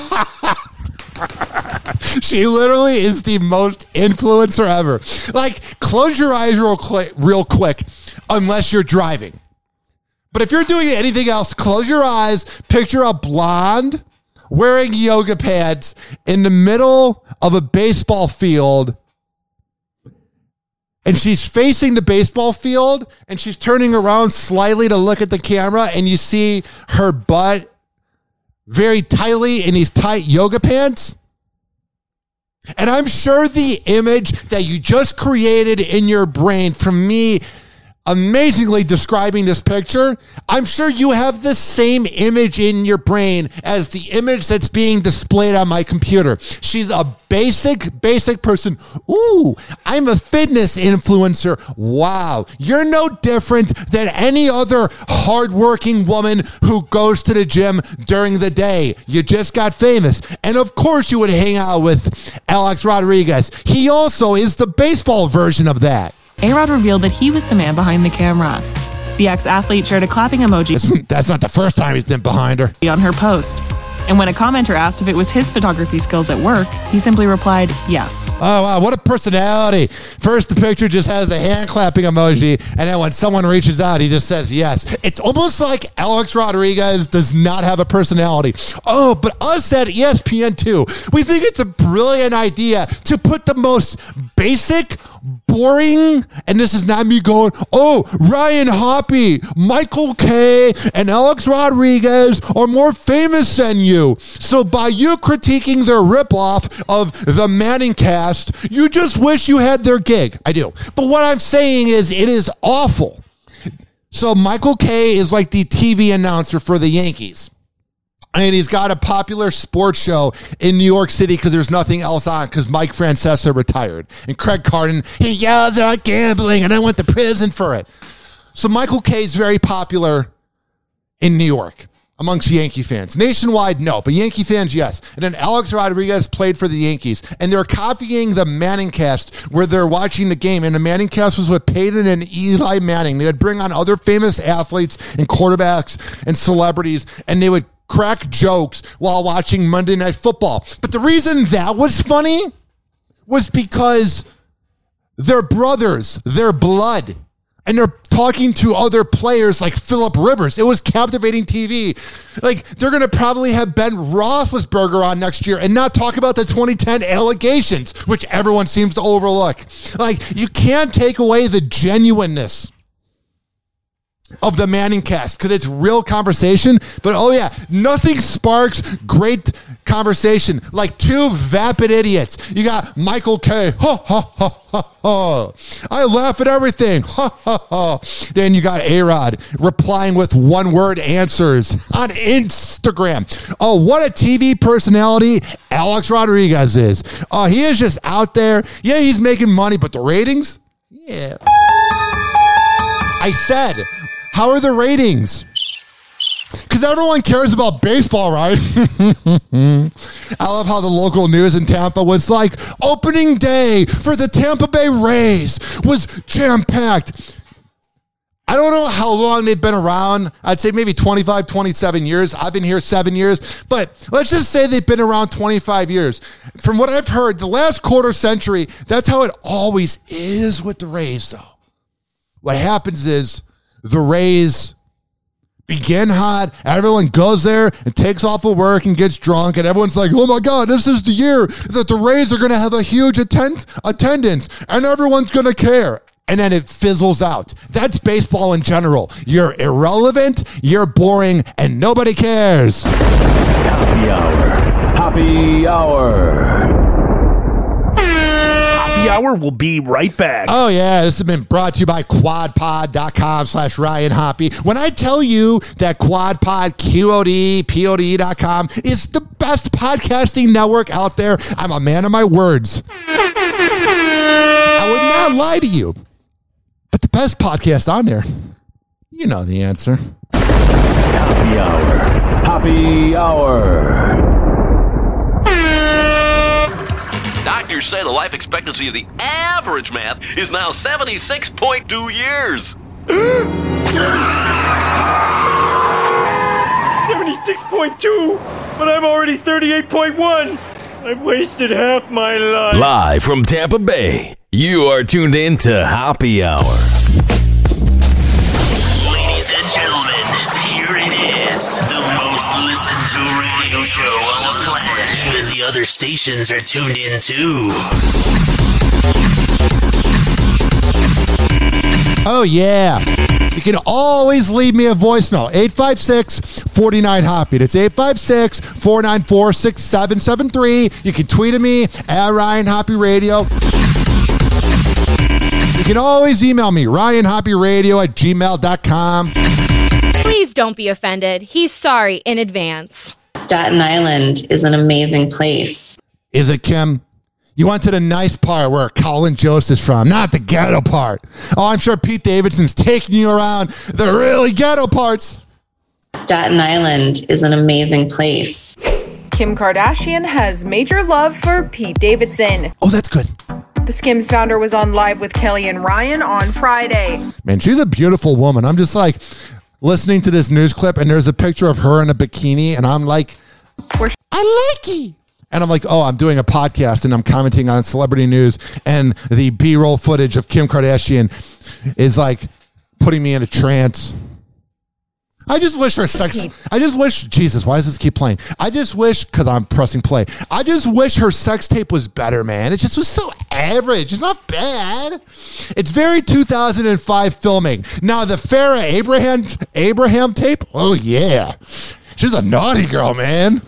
She literally is the most influencer ever. Like, close your eyes real, cl- real quick, unless you're driving. But if you're doing anything else, close your eyes, picture a blonde wearing yoga pants in the middle of a baseball field. And she's facing the baseball field, and she's turning around slightly to look at the camera, and you see her butt very tightly in these tight yoga pants. And I'm sure the image that you just created in your brain from me amazingly describing this picture, I'm sure you have the same image in your brain as the image that's being displayed on my computer. She's a basic, basic person. Ooh, I'm a fitness influencer. Wow, you're no different than any other hardworking woman who goes to the gym during the day. You just got famous. And of course you would hang out with Alex Rodriguez. He also is the baseball version of that. A-Rod revealed that he was the man behind the camera. The ex-athlete shared a clapping emoji. That's, that's not the first time he's been behind her. On her post. And when a commenter asked if it was his photography skills at work, he simply replied, yes. Oh, wow, what a personality. First, the picture just has a hand clapping emoji, and then when someone reaches out, he just says yes. It's almost like Alex Rodriguez does not have a personality. Oh, but us at E S P N two, we think it's a brilliant idea to put the most basic, boring, and this is not me going, oh, Ryan Hoppy, Michael Kay, and Alex Rodriguez are more famous than you. So by you critiquing their ripoff of the Manning cast, you just wish you had their gig. I do. But what I'm saying is it is awful. So Michael Kay is like the T V announcer for the Yankees. And he's got a popular sports show in New York City because there's nothing else on because Mike Francesa retired. And Craig Carton, he yells at gambling and I went to prison for it. So Michael Kay is very popular in New York amongst Yankee fans. Nationwide, no, but Yankee fans, yes. And then Alex Rodriguez played for the Yankees. And they're copying the Manning cast where they're watching the game. And the Manning cast was with Peyton and Eli Manning. They would bring on other famous athletes and quarterbacks and celebrities, and they would crack jokes while watching Monday Night Football. But the reason that was funny was because they're brothers, they're blood, and they're talking to other players like Phillip Rivers. It was captivating T V. Like, they're going to probably have Ben Roethlisberger on next year and not talk about the twenty ten allegations, which everyone seems to overlook. Like, you can't take away the genuineness of the Manning cast because it's real conversation. But oh yeah, nothing sparks great conversation like two vapid idiots. You got Michael Kay, ha ha ha ha ha. I laugh at everything, ha ha ha. Then you got A-Rod replying with one word answers on Instagram. Oh, what a T V personality Alex Rodriguez is. Oh, he is just out there. Yeah, he's making money, but the ratings? Yeah. I said, how are the ratings? Because everyone cares about baseball, right? I love how the local news in Tampa was like, opening day for the Tampa Bay Rays was jam-packed. I don't know how long they've been around. I'd say maybe twenty-five, twenty-seven years. I've been here seven years. But let's just say they've been around twenty-five years. From what I've heard, the last quarter century, that's how it always is with the Rays, though. What happens is the Rays begin hot. Everyone goes there and takes off of work and gets drunk. And everyone's like, oh, my God, this is the year that the Rays are going to have a huge attend- attendance and everyone's going to care. And then it fizzles out. That's baseball in general. You're irrelevant, you're boring, and nobody cares. Happy Hour. Happy Hour. Happy Hour will be right back. Oh, yeah. This has been brought to you by quadpod.com slash Ryan Hoppy. When I tell you that QuadPod, Q O D, P O D E dot com is the best podcasting network out there, I'm a man of my words. I would not lie to you. But the best podcast on there, you know the answer. Happy Hour. Happy Hour. Doctors say the life expectancy of the average man is now seventy-six point two years. seventy-six point two, but I'm already thirty-eight point one. I've wasted half my life. Live from Tampa Bay, you are tuned in to Happy Hour. Ladies and gentlemen, here it is, the most listened to radio show on the planet. Even the other stations are tuned in too. Oh, yeah. You can always leave me a voicemail. eight five six, four nine, HOPPY. That's eight five six, four nine four, six seven seven three. You can tweet at me at Ryan Hoppy Radio. You can always email me, ryan hoppy radio at gmail dot com. Please don't be offended. He's sorry in advance. Staten Island is an amazing place. Is it, Kim? You went to the nice part where Colin Joseph's from, not the ghetto part. Oh, I'm sure Pete Davidson's taking you around the really ghetto parts. Staten Island is an amazing place. Kim Kardashian has major love for Pete Davidson. Oh, that's good. The Skims founder was on Live with Kelly and Ryan on Friday. Man, she's a beautiful woman. I'm just like listening to this news clip and there's a picture of her in a bikini and I'm like, I like it. And I'm like, oh, I'm doing a podcast and I'm commenting on celebrity news and the B-roll footage of Kim Kardashian is like putting me in a trance. I just wish her sex, I just wish, Jesus, why does this keep playing? I just wish, because I'm pressing play, I just wish her sex tape was better, man. It just was so average. It's not bad. It's very two thousand five filming. Now, the Farrah Abraham, Abraham tape, oh, yeah. She's a naughty girl, man.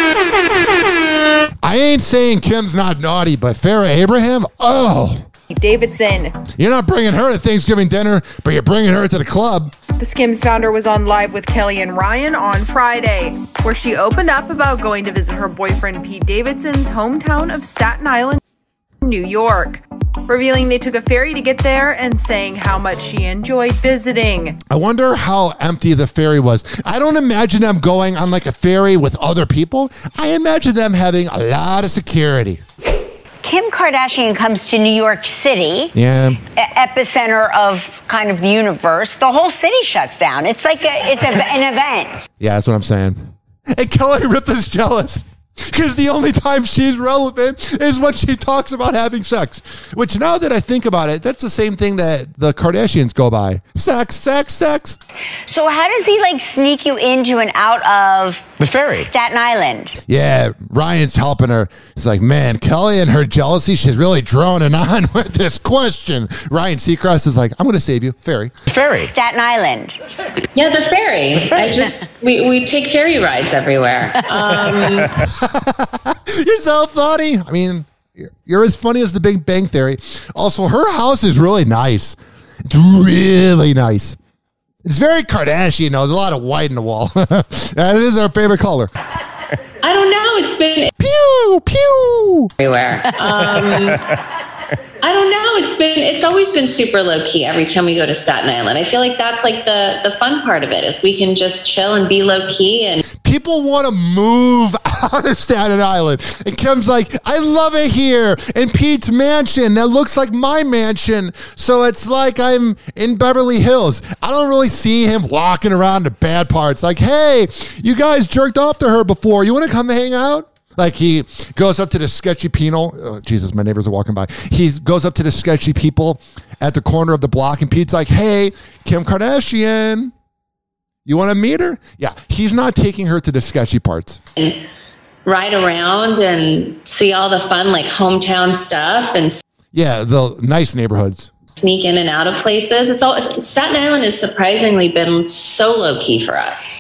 I ain't saying Kim's not naughty, but Farrah Abraham, oh. Davidson. You're not bringing her to Thanksgiving dinner, but you're bringing her to the club. The Skims founder was on Live with Kelly and Ryan on Friday, where she opened up about going to visit her boyfriend Pete Davidson's hometown of Staten Island, New York, revealing they took a ferry to get there and saying how much she enjoyed visiting. I wonder how empty the ferry was. I don't imagine them going on like a ferry with other people. I imagine them having a lot of security. Kim Kardashian comes to New York City, yeah, epicenter of kind of the universe. The whole city shuts down. It's like a, it's a, an event. Yeah, that's what I'm saying. And Kelly Ripa's jealous because the only time she's relevant is when she talks about having sex. Which, now that I think about it, that's the same thing that the Kardashians go by. Sex, sex, sex. So how does he like sneak you into and out of the ferry, Staten Island? Yeah, Ryan's helping her. He's like, man, Kelly and her jealousy, she's really droning on with this question. Ryan Seacrest is like, I'm going to save you. Ferry. Ferry. Staten Island. Yeah, the ferry. The ferry. I just, we, we take ferry rides everywhere. Um, You're so funny. I mean, you're, you're as funny as the Big Bang Theory. Also, her house is really nice. It's really nice. It's very Kardashian. There's a lot of white in the wall. That is our favorite color. I don't know. It's been pew pew everywhere. Um, I don't know. It's been. It's always been super low key. Every time we go to Staten Island, I feel like that's like the the fun part of it is we can just chill and be low key and. People want to move out of Staten Island. And Kim's like, I love it here. And Pete's mansion, that looks like my mansion. So it's like I'm in Beverly Hills. I don't really see him walking around the bad parts. Like, hey, you guys jerked off to her before. You want to come hang out? Like he goes up to the sketchy people. Oh, Jesus, my neighbors are walking by. He goes up to the sketchy people at the corner of the block. And Pete's like, hey, Kim Kardashian. You want to meet her? Yeah, he's not taking her to the sketchy parts. And ride around and see all the fun, like hometown stuff, and yeah, the nice neighborhoods. Sneak in and out of places. It's all Staten Island has surprisingly been so low key for us.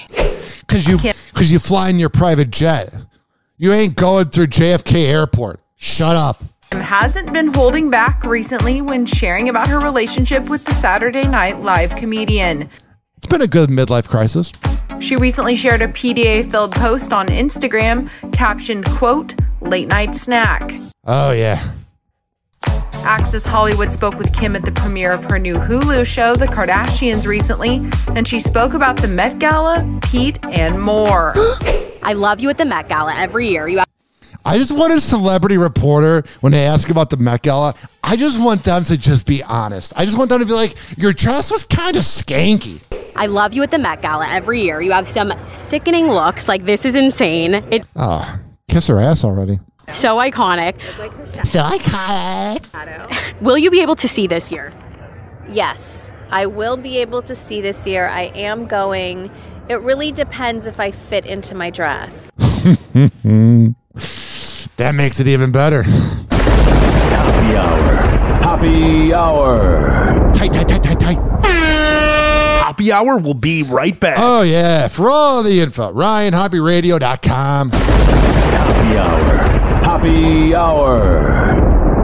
Because you, because you fly in your private jet. You ain't going through J F K Airport. Shut up. Kim hasn't been holding back recently when sharing about her relationship with the Saturday Night Live comedian. It's been a good midlife crisis. She recently shared a P D A-filled post on Instagram captioned, quote, late night snack. Oh, yeah. Access Hollywood spoke with Kim at the premiere of her new Hulu show, The Kardashians, recently, and she spoke about the Met Gala, Pete, and more. I love you at the Met Gala every year. You have- I just want a celebrity reporter, when they ask about the Met Gala, I just want them to just be honest. I just want them to be like, your dress was kind of skanky. I love you at the Met Gala every year. You have some sickening looks. Like, this is insane. It's Oh, kiss her ass already. so iconic. So iconic. Will you be able to see this year? Yes, I will be able to see this year. I am going. It really depends if I fit into my dress. That makes it even better. Happy hour. Happy hour. Tight, tight, tight, tight, tight. Happy Hour will be right back. Oh, yeah. For all the info, Ryan Hoppy Radio dot com. Happy hour. Happy hour.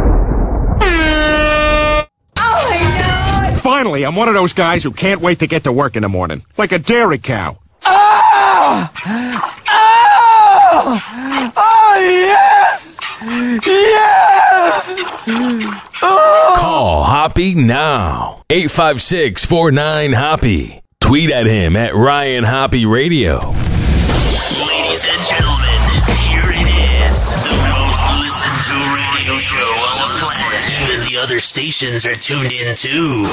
Finally, I'm one of those guys who can't wait to get to work in the morning. Like a dairy cow. Oh! Oh! Oh, yes! Yes! Oh! Call Hoppy now. eight five six, four nine, Hoppy. Tweet at him at Ryan Hoppy Radio. Ladies and gentlemen, here it is. The most listened to radio show on the planet. Even the other stations are tuned in too.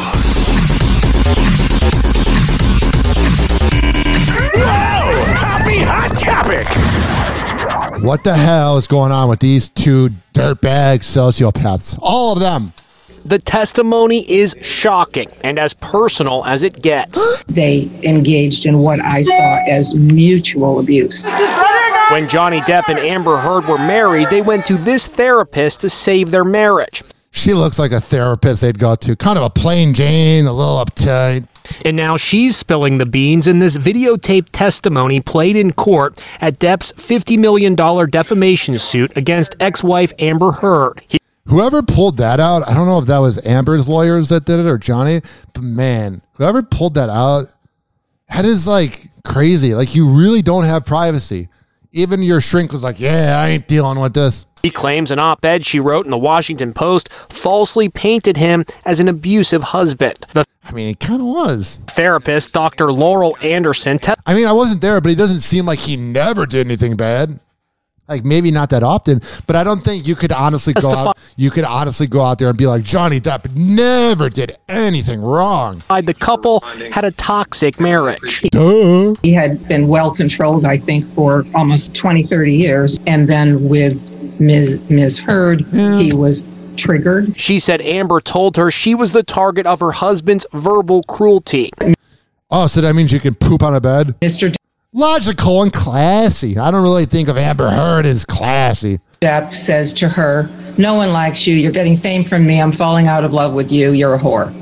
Whoa! Happy Hot Topic! What the hell is going on with these two dirtbag sociopaths? All of them. The testimony is shocking and as personal as it gets. They engaged in what I saw as mutual abuse. When Johnny Depp and Amber Heard were married, they went to this therapist to save their marriage. She looks like a therapist they'd go to. Kind of a plain Jane, a little uptight. And now she's spilling the beans in this videotaped testimony played in court at Depp's fifty million dollars defamation suit against ex-wife Amber Heard. He- Whoever pulled that out, I don't know if that was Amber's lawyers that did it or Johnny, but man, whoever pulled that out, that is like crazy. Like, you really don't have privacy. Even your shrink was like, yeah, I ain't dealing with this. He claims an op-ed she wrote in the Washington Post falsely painted him as an abusive husband. The I mean, he kind of was. Therapist, Doctor Laurel Anderson. Te- I mean, I wasn't there, but he doesn't seem like he never did anything bad. Like, maybe not that often, but I don't think you could honestly go out, you could honestly go out there and be like, Johnny Depp never did anything wrong. The couple had a toxic marriage. Duh. He had been well controlled, I think, for almost twenty, thirty years. And then with Miz Miz Heard, yeah. He was triggered. She said Amber told her she was the target of her husband's verbal cruelty. Oh, so that means you can poop on a bed? Mister D- Logical and classy. I don't really think of Amber Heard as classy. Depp says to her, no one likes you. You're getting fame from me. I'm falling out of love with you. You're a whore.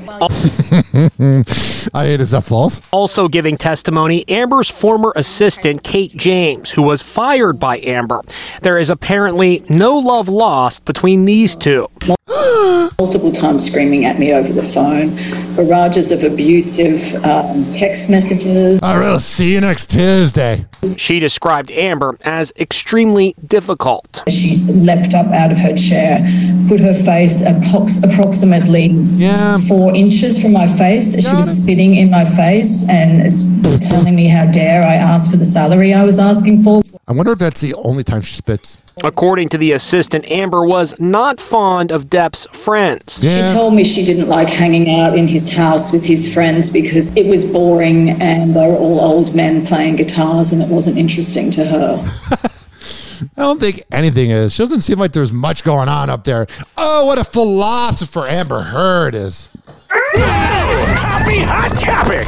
I hate, is that false? Also giving testimony, Amber's former assistant, Kate James, who was fired by Amber. There is apparently no love lost between these two. Multiple times screaming at me over the phone, barrages of abusive um, text messages. I will see you next Tuesday. She described Amber as extremely difficult. She leapt up out of her chair, put her face approx- approximately yeah. four inches from my face. She was spitting in my face and telling me how dare I ask for the salary I was asking for. I wonder if that's the only time she spits. According to the assistant, Amber was not fond of Depp's friends. Yeah. She told me she didn't like hanging out in his house with his friends because it was boring and they were all old men playing guitars and it wasn't interesting to her. I don't think anything is. She doesn't seem like there's much going on up there. Oh, what a philosopher Amber Heard is. Happy Hot Topic!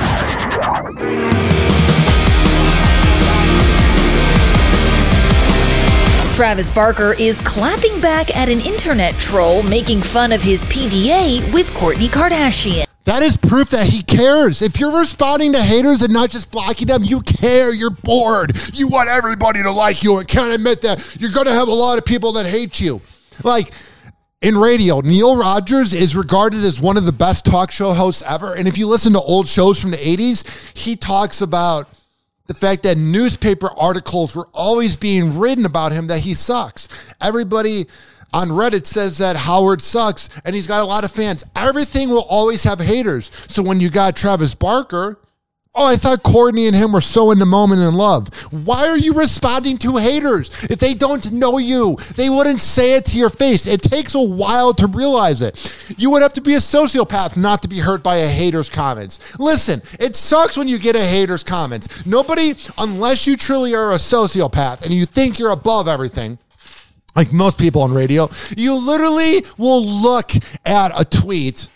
Travis Barker is clapping back at an internet troll making fun of his P D A with Kourtney Kardashian. That is proof that he cares. If you're responding to haters and not just blocking them, you care. You're bored. You want everybody to like you and can't admit that you're going to have a lot of people that hate you. Like in radio, Neil Rogers is regarded as one of the best talk show hosts ever. And if you listen to old shows from the eighties, he talks about the fact that newspaper articles were always being written about him that he sucks. Everybody on Reddit says that Howard sucks, and he's got a lot of fans. Everything will always have haters. So when you got Travis Barker, oh, I thought Courtney and him were so in the moment in love. Why are you responding to haters? If they don't know you, they wouldn't say it to your face. It takes a while to realize it. You would have to be a sociopath not to be hurt by a hater's comments. Listen, it sucks when you get a hater's comments. Nobody, unless you truly are a sociopath and you think you're above everything, like most people on radio, you literally will look at a tweet,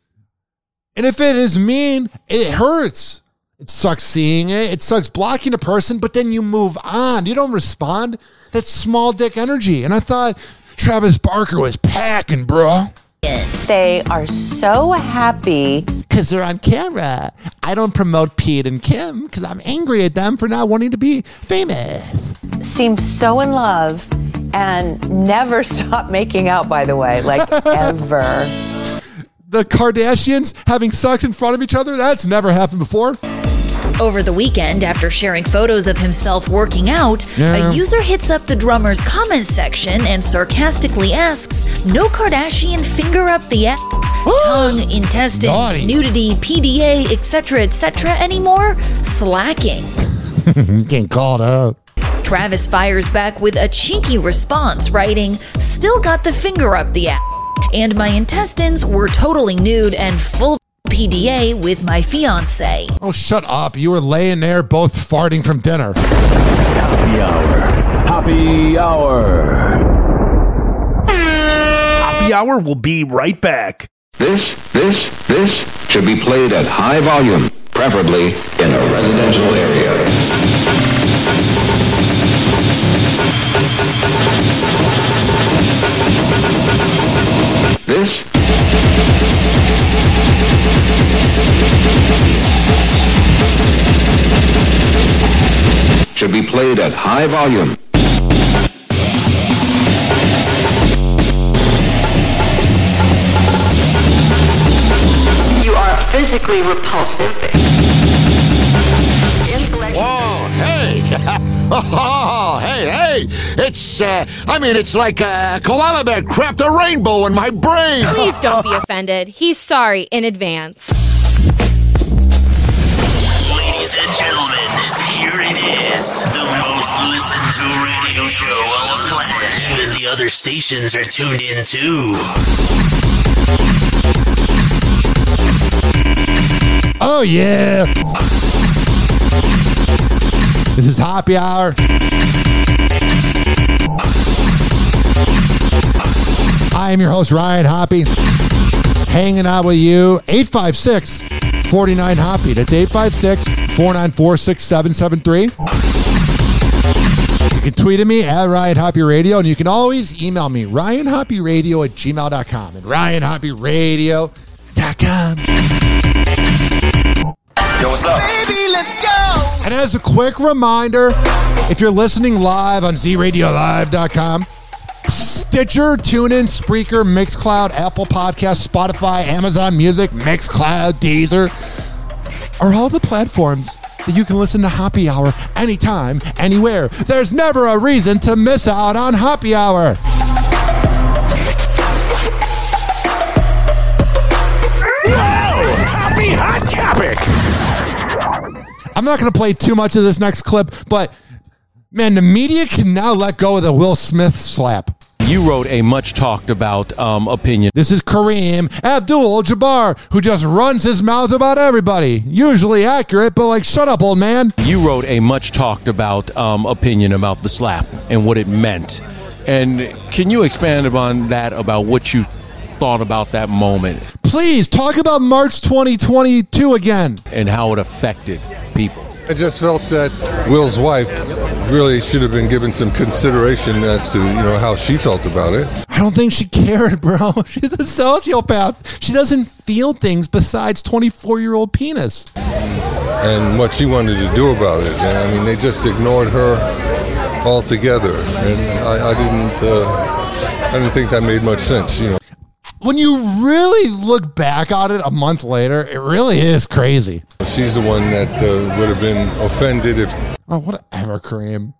and if it is mean, it hurts. It sucks seeing it. It sucks blocking a person, but then you move on. You don't respond. That's small dick energy. And I thought Travis Barker was packing, bro. They are so happy because they're on camera. I don't promote Pete and Kim because I'm angry at them for not wanting to be famous. Seem so in love and never stop making out, by the way, like ever. The Kardashians having sex in front of each other, that's never happened before. Over the weekend, after sharing photos of himself working out, Yeah. a user hits up the drummer's comment section and sarcastically asks, no Kardashian finger up the ass, tongue, intestines, Naughty. nudity, P D A, et cetera, et cetera anymore? Slacking. Getting called out. Travis fires back with a cheeky response, writing, still got the finger up the ass, and my intestines were totally nude and full P D A with my fiance. Oh, shut up. You were laying there both farting from dinner. Happy hour. Happy hour. Happy hour will be right back. This, this, this should be played at high volume, preferably in a residential area. This should be played at high volume. You are physically repulsive. Whoa, hey! Oh, hey, hey! It's, uh, I mean, it's like a koala bear cracked a rainbow in my brain! Please don't be offended. He's sorry in advance. Ladies and gentlemen, here it is, the most listened to radio show on the planet. Even the other stations are tuned in too. Oh, yeah. This is Happy Hour. I am your host, Ryan Hoppy, hanging out with you. eight five six, four nine, Hoppy. That's eight five six, four nine four, six seven seven three. You can tweet at me at Ryan Hoppy Radio, and you can always email me, ryan hoppy radio at gmail dot com and ryan hoppy radio dot com. Yo, what's up? Baby, let's go! And as a quick reminder, if you're listening live on z radio live dot com, Stitcher, TuneIn, Spreaker, Mixcloud, Apple Podcasts, Spotify, Amazon Music, Mixcloud, Deezer are all the platforms that you can listen to Happy Hour anytime, anywhere. There's never a reason to miss out on Happy Hour. Whoa! Happy hot topic! I'm not going to play too much of this next clip, but man, the media can now let go of the Will Smith slap. You wrote a much talked about um, opinion. This is Kareem Abdul-Jabbar, who just runs his mouth about everybody. Usually accurate, but like, shut up, old man. You wrote a much talked about um, opinion about the slap and what it meant. And can you expand upon that, about what you thought about that moment? Please, talk about March twenty twenty-two again. And how it affected people. I just felt that Will's wife really should have been given some consideration as to, you know, how she felt about it. I don't think she cared, bro. She's a sociopath. She doesn't feel things besides twenty-four-year-old penis. And what she wanted to do about it. And, I mean, they just ignored her altogether. And I, I didn't, uh, I didn't think that made much sense, you know. When you really look back on it a month later, it really is crazy. She's the one that uh, would have been offended if... Oh, whatever, Kareem.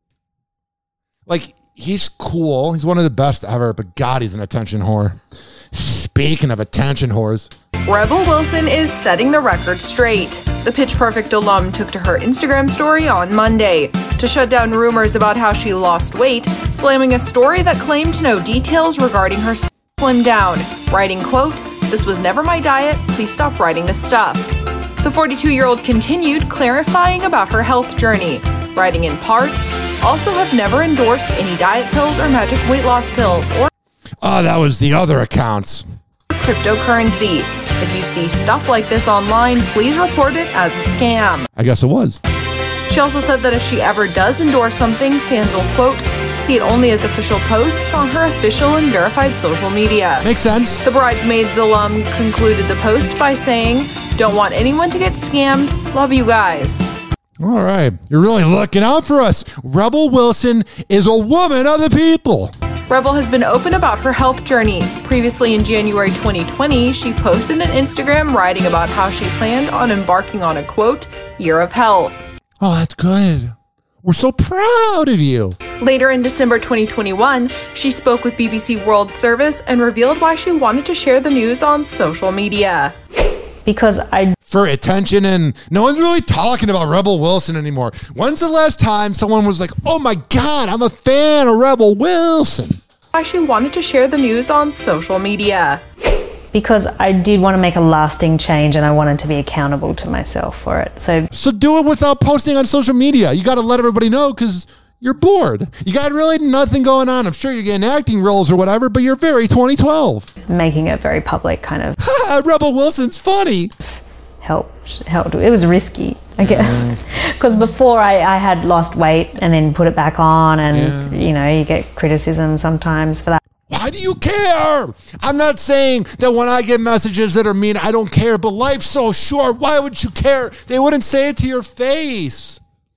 Like, he's cool. He's one of the best ever, but God, he's an attention whore. Speaking of attention whores. Rebel Wilson is setting the record straight. The Pitch Perfect alum took to her Instagram story on Monday to shut down rumors about how she lost weight, slamming a story that claimed no details regarding her slim down, writing, quote, "This was never my diet, please stop writing this stuff." The forty-two-year-old continued clarifying about her health journey, writing in part, "Also have never endorsed any diet pills or magic weight loss pills or Oh, that was the other accounts. cryptocurrency. If you see stuff like this online, please report it as a scam." I guess it was. She also said that if she ever does endorse something, fans will, quote, "see it only as official posts on her official and verified social media." Makes sense. The Bridesmaids alum concluded the post by saying, "Don't want anyone to get scammed. Love you guys." All right. You're really looking out for us. Rebel Wilson is a woman of the people. Rebel has been open about her health journey. Previously in January twenty twenty, she posted an Instagram writing about how she planned on embarking on a, quote, year of health. Oh, that's good. We're so proud of you. Later in December twenty twenty-one, she spoke with B B C World Service and revealed why she wanted to share the news on social media. Because I... For attention, and no one's really talking about Rebel Wilson anymore. When's the last time someone was like, oh my God, I'm a fan of Rebel Wilson? Why she wanted to share the news on social media. Because I did want to make a lasting change and I wanted to be accountable to myself for it. So, so do it without posting on social media. You got to let everybody know because you're bored. You got really nothing going on. I'm sure you're getting acting roles or whatever, but you're very twenty twelve. Making it very public kind of. Rebel Wilson's funny. Helped, helped. It was risky, I guess. Because before I, I had lost weight and then put it back on and, yeah. you know, you get criticism sometimes for that. Why do you care? I'm not saying that when I get messages that are mean, I don't care, but life's so short. Why would you care? They wouldn't say it to your face.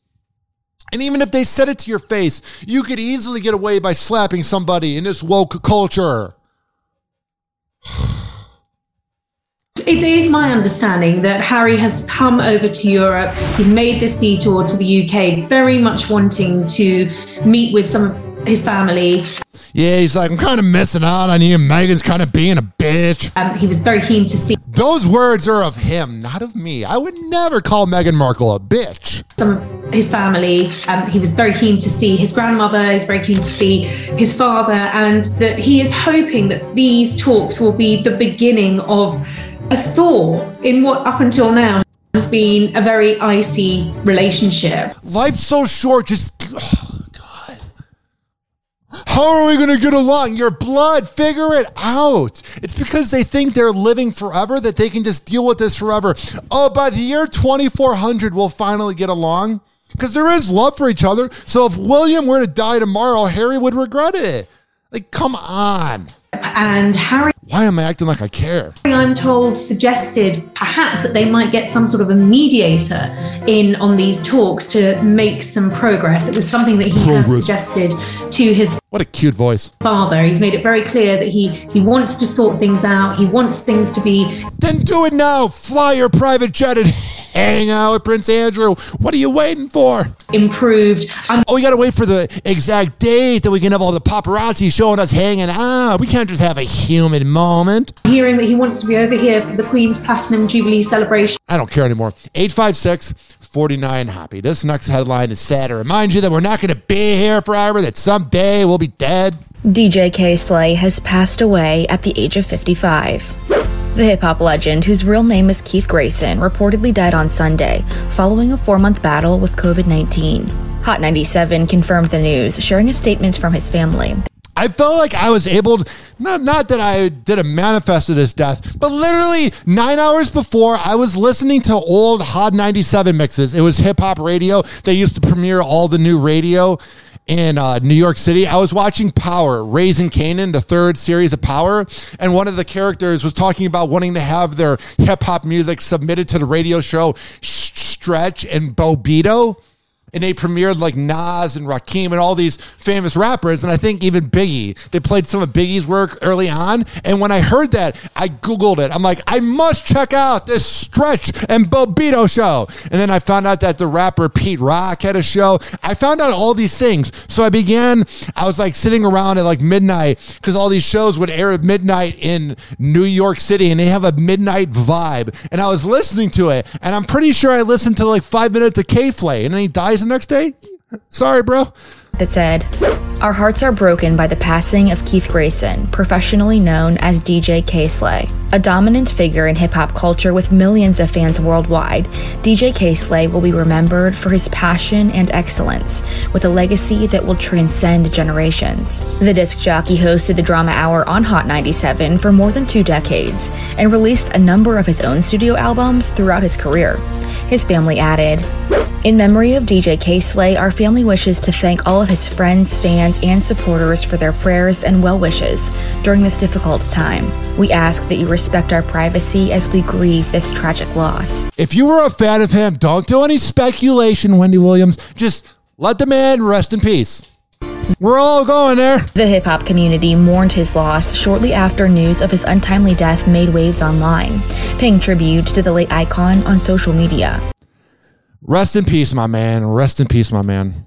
And even if they said it to your face, you could easily get away by slapping somebody in this woke culture. It is my understanding that Harry has come over to Europe. He's made this detour to the U K, very much wanting to meet with some of his family. Yeah, he's like, I'm kind of missing out on you. Meghan's kind of being a bitch. Um, he was very keen to see. Those words are of him, not of me. I would never call Meghan Markle a bitch. Some of his family. Um, he was very keen to see his grandmother. He's very keen to see his father. And that he is hoping that these talks will be the beginning of a thaw in what up until now has been a very icy relationship. Life's so short, just... Oh, God. How are we going to get along? Your blood, figure it out. It's because they think they're living forever that they can just deal with this forever. Oh, by the year twenty-four hundred, we'll finally get along. Because there is love for each other. So if William were to die tomorrow, Harry would regret it. Like, come on. And Harry... Why am I acting like I care? I'm told suggested perhaps that they might get some sort of a mediator in on these talks to make some progress. It was something that he progress. has suggested to his what a cute voice father. He's made it very clear that he he wants to sort things out. He wants things to be. Then do it now. Fly your private jet and hang out with Prince Andrew. What are you waiting for? Improved. I'm- oh, we got to wait for the exact date that we can have all the paparazzi showing us hanging out. We can't just have a human moment. Hearing that he wants to be over here for the Queen's Platinum Jubilee celebration. I don't care anymore. eight five six, four nine, happy. This next headline is sad to remind you that we're not going to be here forever, that someday we'll be dead. D J Kay Slay has passed away at the age of fifty-five. The hip-hop legend, whose real name is Keith Grayson, reportedly died on Sunday following a four-month battle with covid nineteen. Hot ninety-seven confirmed the news, sharing a statement from his family. I felt like I was able to, not, not that I did a manifested his death, but literally nine hours before I was listening to old Hot ninety-seven mixes. It was hip hop radio. They used to premiere all the new radio in uh, New York City. I was watching Power, Raising Kanan, the third series of Power, and one of the characters was talking about wanting to have their hip-hop music submitted to the radio show Stretch and Bobbito. And they premiered like Nas and Rakim and all these famous rappers. And I think even Biggie, they played some of Biggie's work early on. And when I heard that, I Googled it. I'm like, I must check out this Stretch and Bobbito show. And then I found out that the rapper Pete Rock had a show. I found out all these things. So I began, I was like sitting around at like midnight because all these shows would air at midnight in New York City and they have a midnight vibe. And I was listening to it. And I'm pretty sure I listened to like five minutes of K-Flay and then he dies the next day. Sorry, bro. That said, our hearts are broken by the passing of Keith Grayson, professionally known as D J K-Slay. A dominant figure in hip-hop culture with millions of fans worldwide, D J K-Slay will be remembered for his passion and excellence, with a legacy that will transcend generations. The disc jockey hosted the Drama Hour on Hot ninety-seven for more than two decades, and released a number of his own studio albums throughout his career. His family added, "In memory of D J K-Slay, our family wishes to thank all of his friends, fans, and supporters for their prayers and well wishes during this difficult time. We ask that you respect our privacy as we grieve this tragic loss." If you were a fan of him, don't do any speculation, Wendy Williams. Just let the man rest in peace. We're all going there. The hip-hop community mourned his loss shortly after news of his untimely death made waves online, paying tribute to the late icon on social media. Rest in peace, my man. Rest in peace, my man.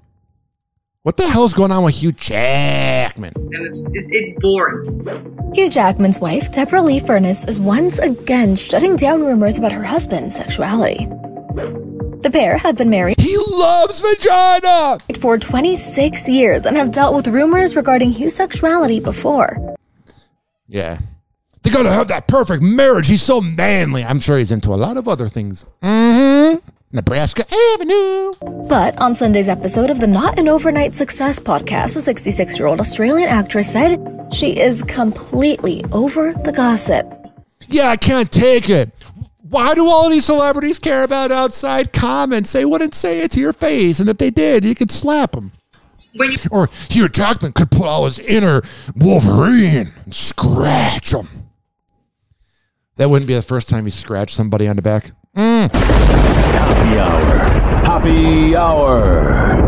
What the hell's going on with Hugh Jackman? And it's, it's, it's boring. Hugh Jackman's wife, Deborah Lee Furness, is once again shutting down rumors about her husband's sexuality. The pair had been married. He loves vagina! For twenty-six years and have dealt with rumors regarding Hugh's sexuality before. Yeah. They gotta have that perfect marriage. He's so manly. I'm sure he's into a lot of other things. Mm-hmm. Nebraska Avenue. But on Sunday's episode of the Not an Overnight Success podcast, the sixty-six-year-old Australian actress said she is completely over the gossip. Yeah, I can't take it. Why do all these celebrities care about outside comments? They wouldn't say it to your face, and if they did, you could slap them. When you- or Hugh Jackman could put all his inner Wolverine and scratch him. That wouldn't be the first time he scratched somebody on the back. Mm. Happy hour. Happy hour.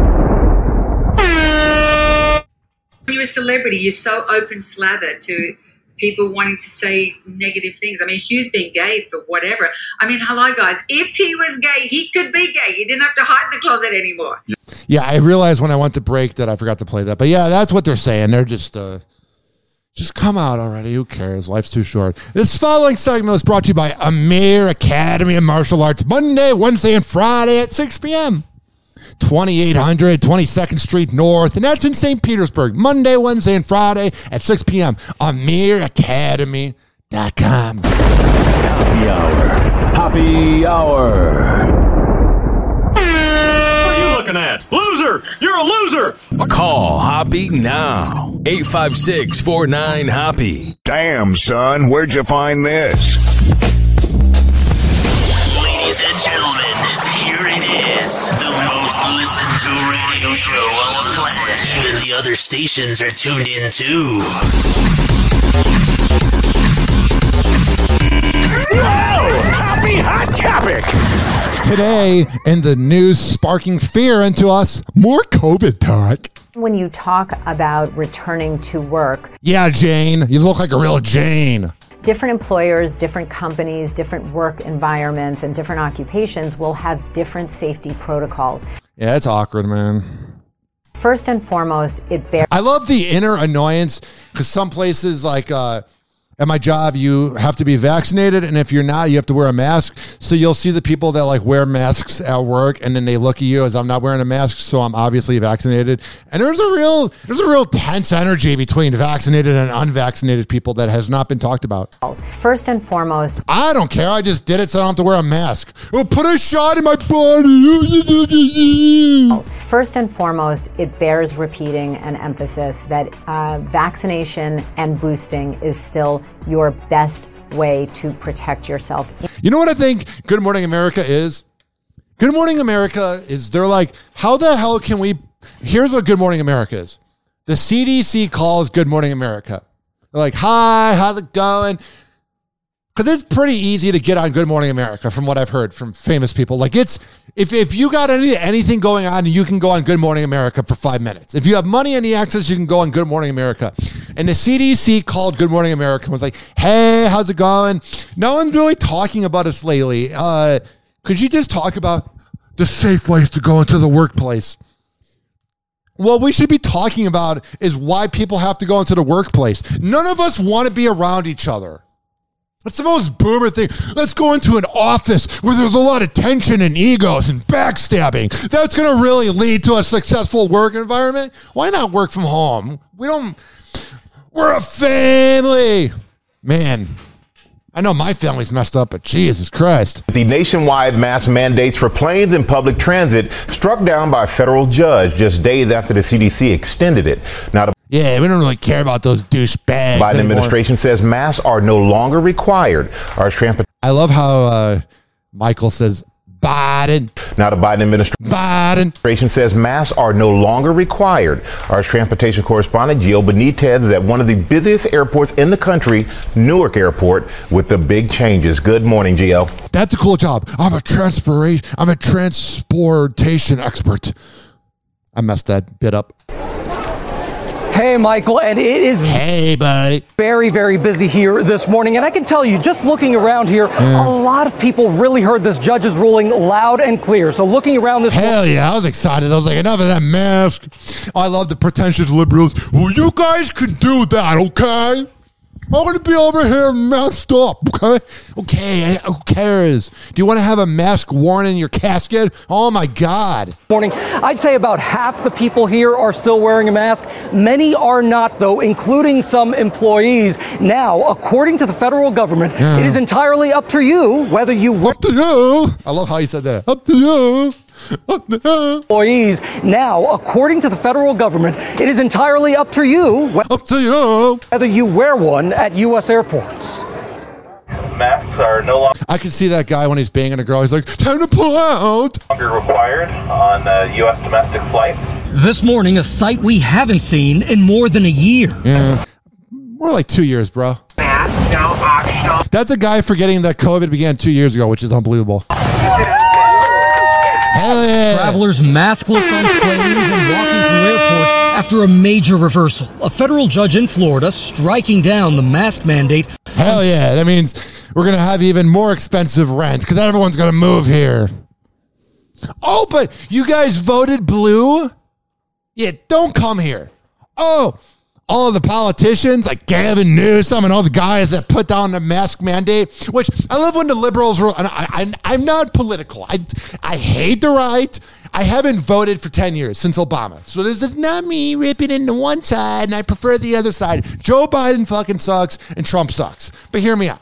When you're a celebrity, you're so open slather to people wanting to say negative things. I mean, Hugh's been gay for whatever. I mean, hello, guys. If he was gay, he could be gay. He didn't have to hide in the closet anymore. Yeah, I realized when I went to break that I forgot to play that. But yeah, that's what they're saying. They're just, uh, just come out already. Who cares? Life's too short. This following segment was brought to you by Amir Academy of Martial Arts, Monday, Wednesday, and Friday at six p.m. twenty-eight hundred twenty-second Street North, and that's in Saint Petersburg, Monday, Wednesday, and Friday at six p.m. Amir Academy dot com. Happy hour. Happy hour. What are you looking at? Loser! You're a loser! Call Hoppy now. eight five six, four nine, Hoppy. Damn, son, where'd you find this? Ladies and gentlemen, here it is. The most listened to radio show on the planet. Even the other stations are tuned in too. Happy Hot Topic! Today, in the news sparking fear into us, more COVID talk. When you talk about returning to work, Yeah, Jane, you look like a real Jane. different employers, different companies, different work environments, and different occupations will have different safety protocols. Yeah, it's awkward, man. First and foremost, it bears. I love the inner annoyance because some places like uh, at my job, you have to be vaccinated. And if you're not, you have to wear a mask. So you'll see the people that like wear masks at work and then they look at you as I'm not wearing a mask. So I'm obviously vaccinated. And there's a real, there's a real tense energy between vaccinated and unvaccinated people that has not been talked about. First and foremost, I don't care. I just did it so I don't have to wear a mask. Oh, put a shot in my body. first and foremost, it bears repeating an emphasis that uh, vaccination and boosting is still your best way to protect yourself. You know what I think Good Morning America is? Good Morning America is, they're like, how the hell can we, here's what Good Morning America is. The C D C calls Good Morning America. They're like, hi, how's it going? Because it's pretty easy to get on Good Morning America from what I've heard from famous people. Like it's, if, if you got any anything going on, you can go on Good Morning America for five minutes. If you have money and the access, you can go on Good Morning America. And the C D C called Good Morning America and was like, hey, how's it going? No one's really talking about us lately. Uh, could you just talk about the safe ways to go into the workplace? What we should be talking about is why people have to go into the workplace. None of us want to be around each other. That's the most boomer thing. Let's go into an office where there's a lot of tension and egos and backstabbing. That's going to really lead to a successful work environment. Why not work from home? We don't, we're a family. Man, I know my family's messed up, but Jesus Christ. The nationwide mask mandates for planes and public transit struck down by a federal judge just days after the C D C extended it. Now, the Yeah, we don't really care about those douchebags Biden anymore. administration says masks are no longer required. Our transport. I love how uh, Michael says Biden. Now the Biden administration Biden. says masks are no longer required. Our transportation correspondent Gio Benitez is at one of the busiest airports in the country, Newark Airport, with the big changes. Good morning, Gio. That's a cool job. I'm a transpiration. I'm a transportation expert. I messed that bit up. Hey, Michael, and it is hey, buddy. very, very busy here this morning. And I can tell you, just looking around here, yeah. a lot of people really heard this judge's ruling loud and clear. So looking around this... Hell yeah, I was excited. I was like, enough of that mask. I love the pretentious liberals. Well, you guys can do that, okay? I'm going to be over here masked up, okay? Okay, who cares? Do you want to have a mask worn in your casket? Oh, my God. Morning. I'd say about half the people here are still wearing a mask. Many are not, though, including some employees. Now, according to the federal government, yeah. it is entirely up to you whether you... Up to you. I love how you said that. Up to you. Employees. Now, according to the federal government, it is entirely up to you, up to you whether you wear one at U S airports. Masks are no longer. I can see that guy when he's banging a girl. He's like, time to pull out. Longer required on uh, U S domestic flights. This morning, a sight we haven't seen in more than a year. Yeah, more like two years, bro. Mask now optional. That's a guy forgetting that COVID began two years ago, which is unbelievable. Hell yeah. Travelers maskless on planes and walking through airports after a major reversal. A federal judge in Florida striking down the mask mandate. Hell yeah. That means we're going to have even more expensive rent because everyone's going to move here. Oh, but you guys voted blue? Yeah, don't come here. Oh, all of the politicians like Gavin Newsom and all the guys that put down the mask mandate, which I love when the liberals were, and I, I, I'm not political. I, I hate the right. I haven't voted for ten years since Obama. So this is not me ripping into one side and I prefer the other side. Joe Biden fucking sucks and Trump sucks. But hear me out.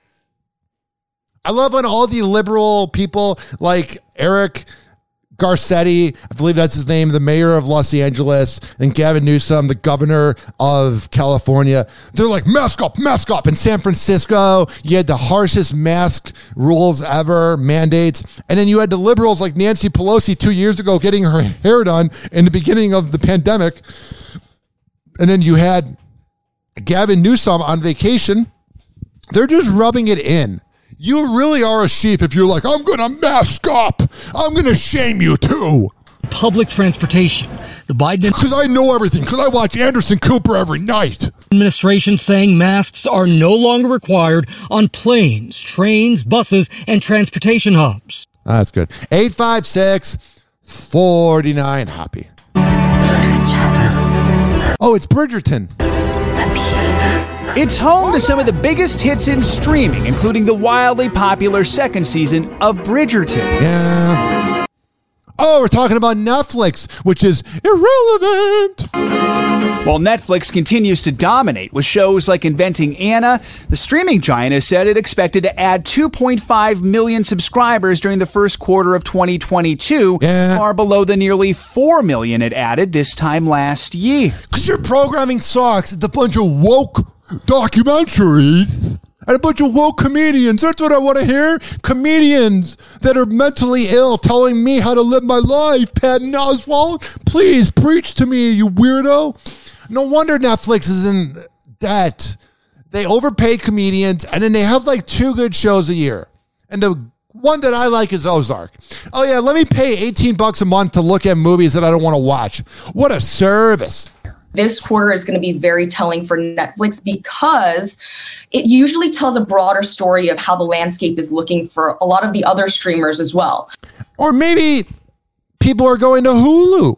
I love when all the liberal people like Eric Garcetti, I believe that's his name, the mayor of Los Angeles, and Gavin Newsom, the governor of California. They're like, mask up, mask up. In San Francisco, you had the harshest mask rules ever, mandates. And then you had the liberals like Nancy Pelosi two years ago getting her hair done in the beginning of the pandemic. And then you had Gavin Newsom on vacation. They're just rubbing it in. You really are a sheep if you're like, I'm going to mask up. I'm going to shame you too. Public transportation. The Biden... Because I know everything. Because I watch Anderson Cooper every night. Administration saying masks are no longer required on planes, trains, buses, and transportation hubs. That's good. eight five six, four nine, happy. Oh, it's Bridgerton. It's home to some of the biggest hits in streaming, including the wildly popular second season of Bridgerton. Yeah. Oh, we're talking about Netflix, which is irrelevant. While Netflix continues to dominate with shows like Inventing Anna, the streaming giant has said it expected to add two point five million subscribers during the first quarter of twenty twenty-two, Yeah. far below the nearly four million it added this time last year. Because your programming sucks. It's a bunch of woke documentaries and a bunch of woke comedians. That's what I want to hear. Comedians that are mentally ill telling me how to live my life. Patton Oswalt, please preach to me, you weirdo. No wonder Netflix is in debt. They overpay comedians, and then they have like two good shows a year. And the one that I like is Ozark. Oh yeah, let me pay eighteen bucks a month to look at movies that I don't want to watch. What a service. This quarter is going to be very telling for Netflix because it usually tells a broader story of how the landscape is looking for a lot of the other streamers as well. Or maybe people are going to Hulu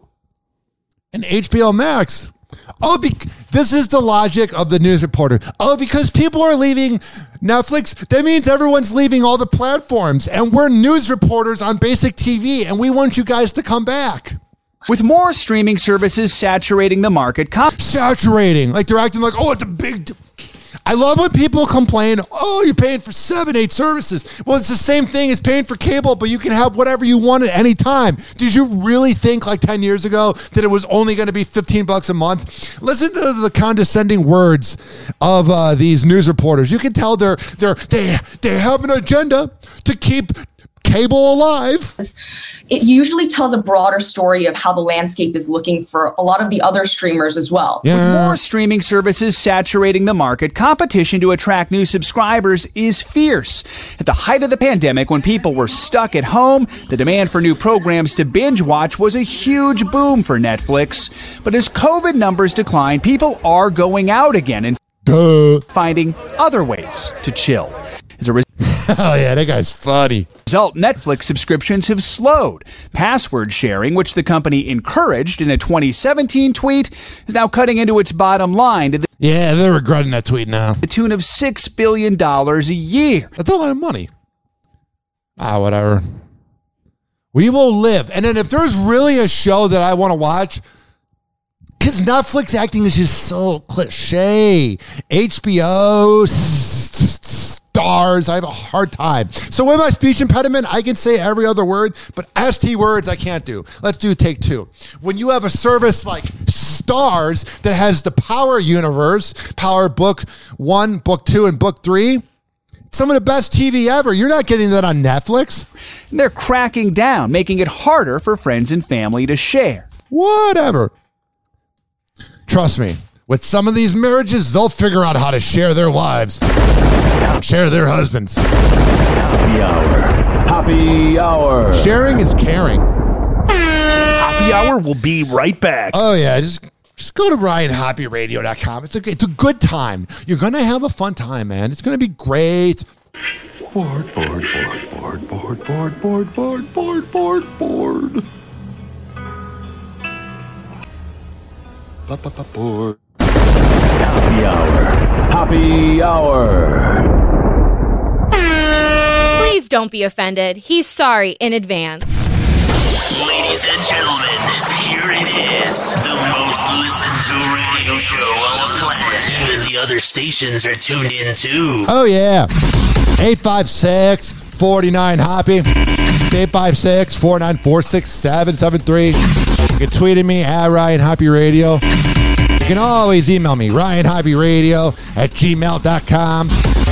and H B O Max. Oh, be- this is the logic of the news reporter. Oh, because people are leaving Netflix, that means everyone's leaving all the platforms. And we're news reporters on basic T V, and we want you guys to come back. With more streaming services saturating the market, comp- saturating, like they're acting like, oh, it's a big. D- I love when people complain, oh, you're paying for seven, eight services. Well, it's the same thing as paying for cable, but you can have whatever you want at any time. Did you really think like ten years ago that it was only going to be fifteen bucks a month? Listen to the condescending words of uh, these news reporters. You can tell they're, they're, they, they have an agenda to keep cable alive. It usually tells a broader story of how the landscape is looking for a lot of the other streamers as well. With more streaming services saturating the market, competition to attract new subscribers is fierce. At the height of the pandemic, when people were stuck at home, the demand for new programs to binge watch was a huge boom for Netflix. But as COVID numbers decline, people are going out again and Duh. finding other ways to chill. As a result, oh yeah, that guy's funny. Result, Netflix subscriptions have slowed. Password sharing, which the company encouraged in a twenty seventeen tweet, is now cutting into its bottom line to the Yeah, they're regretting that tweet now. the tune of six billion dollars a year. That's a lot of money. Ah, whatever. We will live. And then if there's really a show that I want to watch, because Netflix acting is just so cliche. H B O, Stars, I have a hard time. So with my speech impediment, I can say every other word, but S T words I can't do. Let's do take two. When you have a service like Stars that has the Power universe, Power Book One, Book Two, and Book Three, some of the best T V ever. You're not getting that on Netflix. They're cracking down, making it harder for friends and family to share. Whatever. Trust me, with some of these marriages, they'll figure out how to share their wives, share their husbands. Happy hour. Happy hour. Sharing is caring. Happy hour will be right back. Oh yeah, just just go to ryan hoppy radio dot com. It's a it's a good time. You're gonna have a fun time, man. It's gonna be great. Bored, bored, bored, bored, bored, bored, bored, bored, bored, bored, bored. Bored. Happy hour. Happy hour. Please don't be offended. He's sorry in advance. Ladies and gentlemen, here it is. The most listened to radio show on the planet. Even the other stations are tuned in too. Oh yeah. eight five six, four nine Hoppy. It's eight five six, four nine four, six seven seven three. You can tweet at me at Ryan Hoppy Radio. You can always email me, ryan hoppy radio at gmail dot com.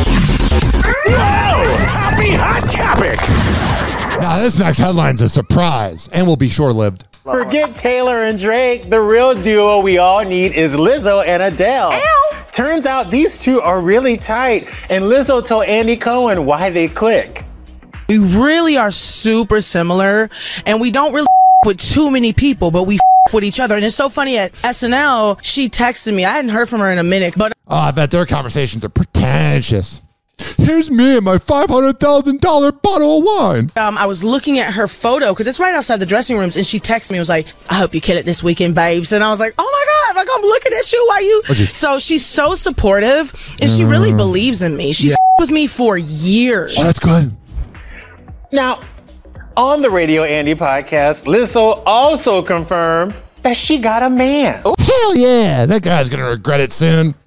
Wow! Happy hot topic! Now, this next headline's a surprise and will be short-lived. Forget Taylor and Drake. The real duo we all need is Lizzo and Adele. Ow. Turns out these two are really tight, and Lizzo told Andy Cohen why they click. We really are super similar, and we don't really with too many people, but we with each other. And it's so funny, at S N L, she texted me. I hadn't heard from her in a minute, but Oh, I bet their conversations are pretentious. Here's me and my five hundred thousand dollars bottle of wine. Um, I was looking at her photo because it's right outside the dressing rooms, and she texted me. It was like, "I hope you kill it this weekend, babes." And I was like, "Oh my god!" Like, I'm looking at you. Why you? Oh, so she's so supportive, and she really Mm. believes in me. She's Yeah. with me for years. Oh, that's good. Now, on the Radio Andy podcast, Lizzo also confirmed that she got a man. hell yeah, that guy's going to regret it soon.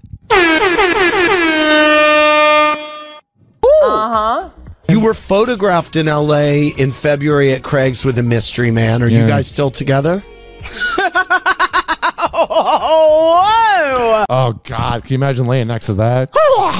Uh-huh. You were photographed in L A in February at Craig's with a mystery man. Are Yeah. you guys still together? Oh, whoa! Oh, God. Can you imagine laying next to that?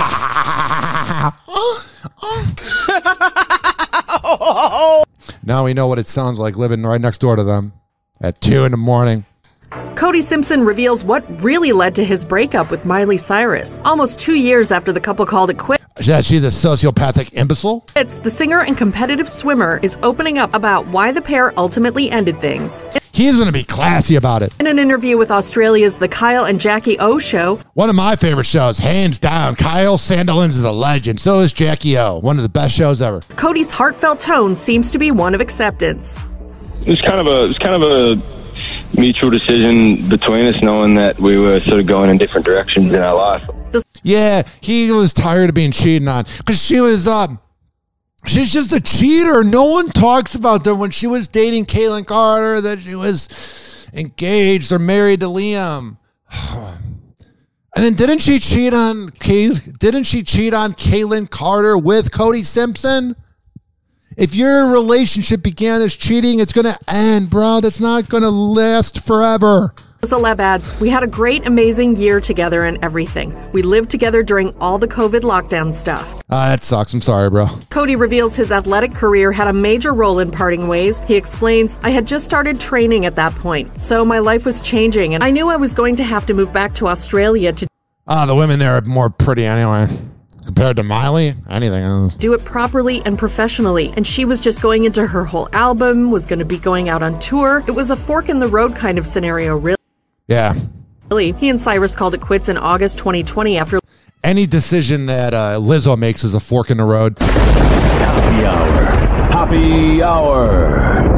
Now we know what it sounds like living right next door to them at two in the morning. Cody Simpson reveals what really led to his breakup with Miley Cyrus. Almost two years after the couple called it quits, Yeah, she's a sociopathic imbecile. the singer and competitive swimmer is opening up about why the pair ultimately ended things. He's going to be classy about it. In an interview with Australia's The Kyle and Jackie O Show, One of my favorite shows, hands down. Kyle Sandilands is a legend. So is Jackie O. One of the best shows ever. Cody's heartfelt tone seems to be one of acceptance. It's kind of a it's kind of a mutual decision between us, knowing that we were sort of going in different directions in our life. Yeah, he was tired of being cheated on because she was um, she's just a cheater. No one talks about that when she was dating Caitlyn Carter, that she was engaged or married to Liam. And then didn't she cheat on Kay, didn't she cheat on Caitlyn Carter with Cody Simpson? If your relationship began as cheating, it's going to end, bro. That's not going to last forever. Celeb adds, we had a great, amazing year together and everything. We lived together during all the COVID lockdown stuff. Uh, that sucks. I'm sorry, bro. Cody reveals his athletic career had a major role in parting ways. He explains, I had just started training at that point, so my life was changing, and I knew I was going to have to move back to Australia to Ah, the women there are more pretty anyway. Compared to Miley, anything else. do it properly and professionally. And she was just going into her whole album, was going to be going out on tour. It was a fork in the road kind of scenario, really. Yeah. Really. He and Cyrus called it quits in August twenty twenty after Any decision that uh, Lizzo makes is a fork in the road. Happy hour. Happy hour.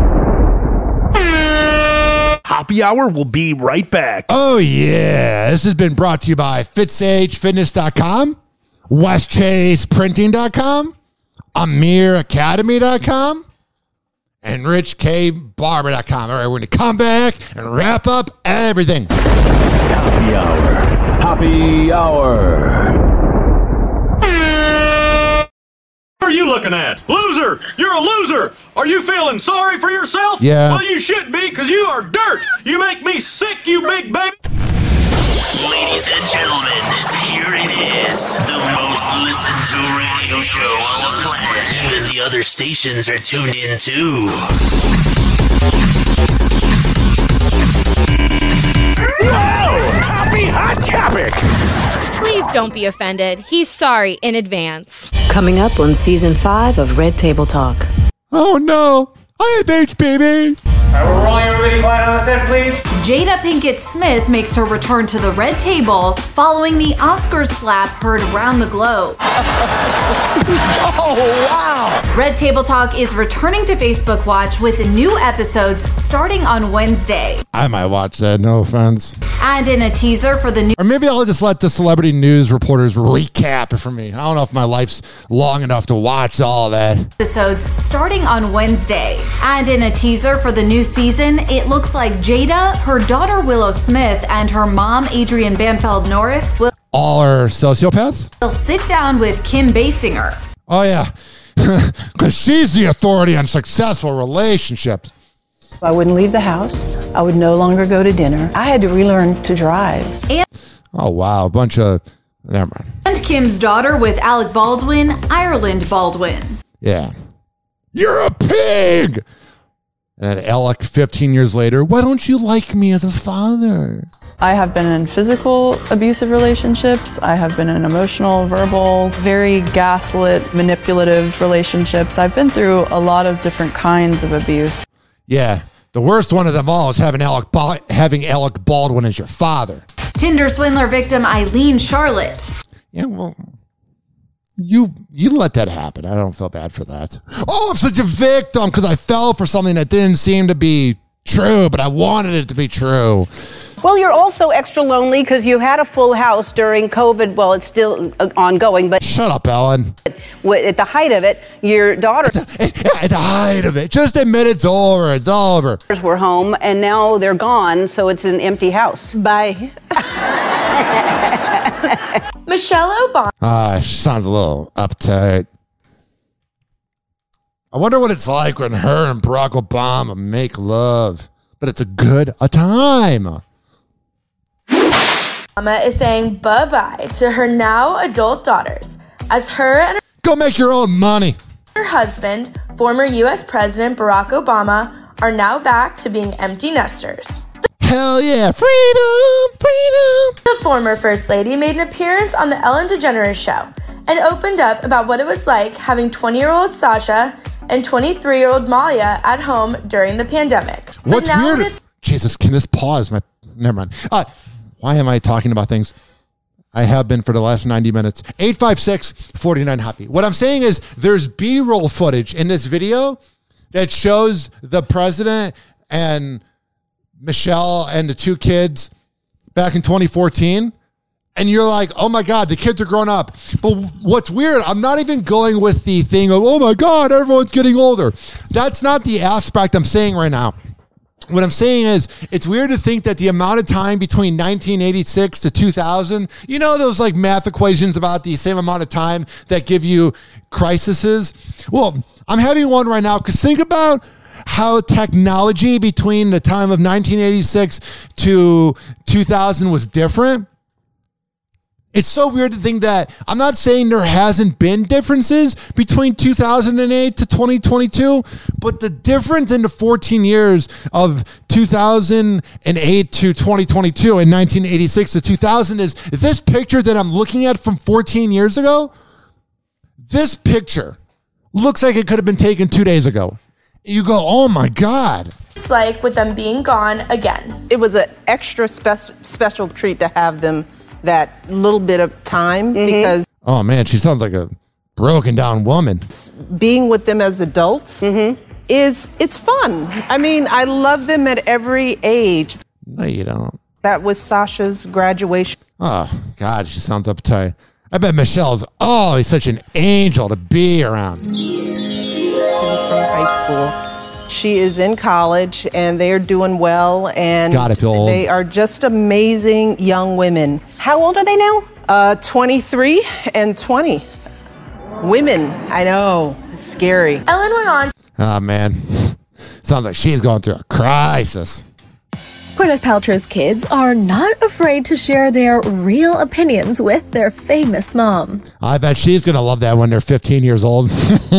Happy Hour will be right back. Oh, yeah. This has been brought to you by Fitsage Fitness dot com, West Chase Printing dot com, Amir Academy dot com, and Rich K Barber dot com. All right, we're going to come back and wrap up everything. Happy hour. Happy hour. What are you looking at? Loser! You're a loser! Are you feeling sorry for yourself? Yeah. Well, you should be, because you are dirt! You make me sick, you big baby! Ladies and gentlemen, here it is, the most listened to radio show on the planet. Even the other stations are tuned in too. Whoa! Happy Hot Topic! Please don't be offended. He's sorry in advance. Coming up on season five of Red Table Talk. Oh no, I have H P V. Alright, we're rolling. Everybody quiet on the set, please. Jada Pinkett Smith makes her return to the red table following the Oscars slap heard around the globe. Oh, wow. Red Table Talk is returning to Facebook Watch with new episodes starting on Wednesday. I might watch that, no offense. And in a teaser for the new Or maybe I'll just let the celebrity news reporters recap it for me. I don't know if my life's long enough to watch all of that. episodes starting on Wednesday. And in a teaser for the new season, it looks like Jada, her daughter Willow Smith, and her mom Adrienne Banfeld Norris will All are sociopaths? will sit down with Kim Basinger. Oh, yeah. Because she's the authority on successful relationships. I wouldn't leave the house. I would no longer go to dinner. I had to relearn to drive. And, Oh, wow. A bunch of... Never mind. and Kim's daughter with Alec Baldwin, Ireland Baldwin. Yeah. You're a pig! And then Alec, fifteen years later, why don't you like me as a father? I have been in physical abusive relationships. I have been in emotional, verbal, very gaslit, manipulative relationships. I've been through a lot of different kinds of abuse. Yeah. The worst one of them all is having Alec, ba- having Alec Baldwin as your father. Tinder swindler victim Eileen Charlotte. Yeah, well... You you let that happen. I don't feel bad for that. Oh, I'm such a victim because I fell for something that didn't seem to be true, but I wanted it to be true. Well, you're also extra lonely because you had a full house during COVID. Well, it's still uh, ongoing, but shut up, Ellen. At the height of it, your daughter at the, at the height of it, just admit it's over. It's over. Were home, and now they're gone, so it's an empty house. Bye. Michelle Obama. Ah, she sounds a little uptight. I wonder what it's like when her and Barack Obama make love. But it's a good a time. Obama is saying bye-bye to her now adult daughters as her and her Go make your own money. Her husband, former U S President Barack Obama, are now back to being empty nesters. Hell yeah, freedom, freedom. The former First Lady made an appearance on the Ellen DeGeneres Show and opened up about what it was like having twenty-year-old Sasha and twenty-three-year-old Malia at home during the pandemic. What's weird? Jesus, can this pause? My, never mind. Uh, why am I talking about things? I have been for the last ninety minutes. eight five six, four nine, happy. What I'm saying is there's B-roll footage in this video that shows the president and Michelle and the two kids back in twenty fourteen. And you're like, oh my God, the kids are grown up. But what's weird, I'm not even going with the thing of, oh my God, everyone's getting older. That's not the aspect I'm saying right now. What I'm saying is, it's weird to think that the amount of time between nineteen eighty-six to two thousand, you know, those like math equations about the same amount of time that give you crises? Well, I'm having one right now because think about how technology between the time of nineteen eighty-six to two thousand was different. It's so weird to think that I'm not saying there hasn't been differences between two thousand eight to twenty twenty-two, but the difference in the fourteen years of two thousand eight to twenty twenty-two and nineteen eighty-six to two thousand is this picture that I'm looking at from fourteen years ago. This picture looks like it could have been taken two days ago. You go, oh my God. It's like with them being gone again. It was an extra spe- special treat to have them that little bit of time mm-hmm. because oh man, she sounds like a broken down woman. Being with them as adults mm-hmm. is it's fun. I mean, I love them at every age. No, you don't. That was Sasha's graduation. Oh God, she sounds uptight. I bet Michelle's oh, he's such an angel to be around. From high school. She is in college and they're doing well and God, I feel old. They are just amazing young women. How old are they now? Uh, twenty-three and twenty. Women, I know, it's scary. Ellen went on. Oh man, sounds like she's going through a crisis. Gwyneth Paltrow's kids are not afraid to share their real opinions with their famous mom. I bet she's going to love that when they're fifteen years old.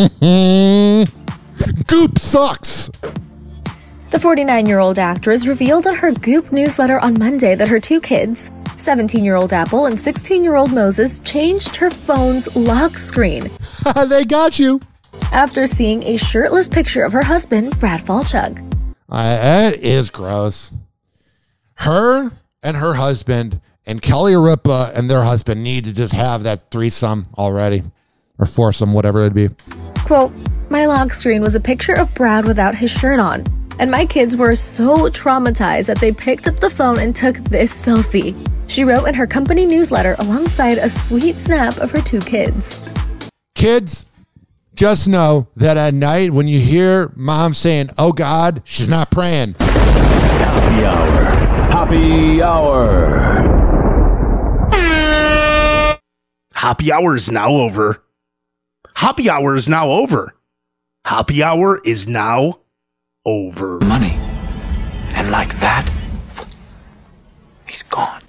Goop sucks. The forty-nine-year-old actress revealed on her Goop newsletter on Monday that her two kids, seventeen-year-old Apple and sixteen-year-old Moses, changed her phone's lock screen. They got you. After seeing a shirtless picture of her husband, Brad Falchuk. Uh, that is gross. Her and her husband and Kelly Ripa and their husband need to just have that threesome already. Or foursome, whatever it'd be. Quote, my lock screen was a picture of Brad without his shirt on. And my kids were so traumatized that they picked up the phone and took this selfie. She wrote in her company newsletter alongside a sweet snap of her two kids. Kids, just know that at night when you hear mom saying, oh God, she's not praying. Happy hour. Happy hour. Happy hour is now over. Happy hour is now over. Happy hour is now over. Money. And like that, he's gone.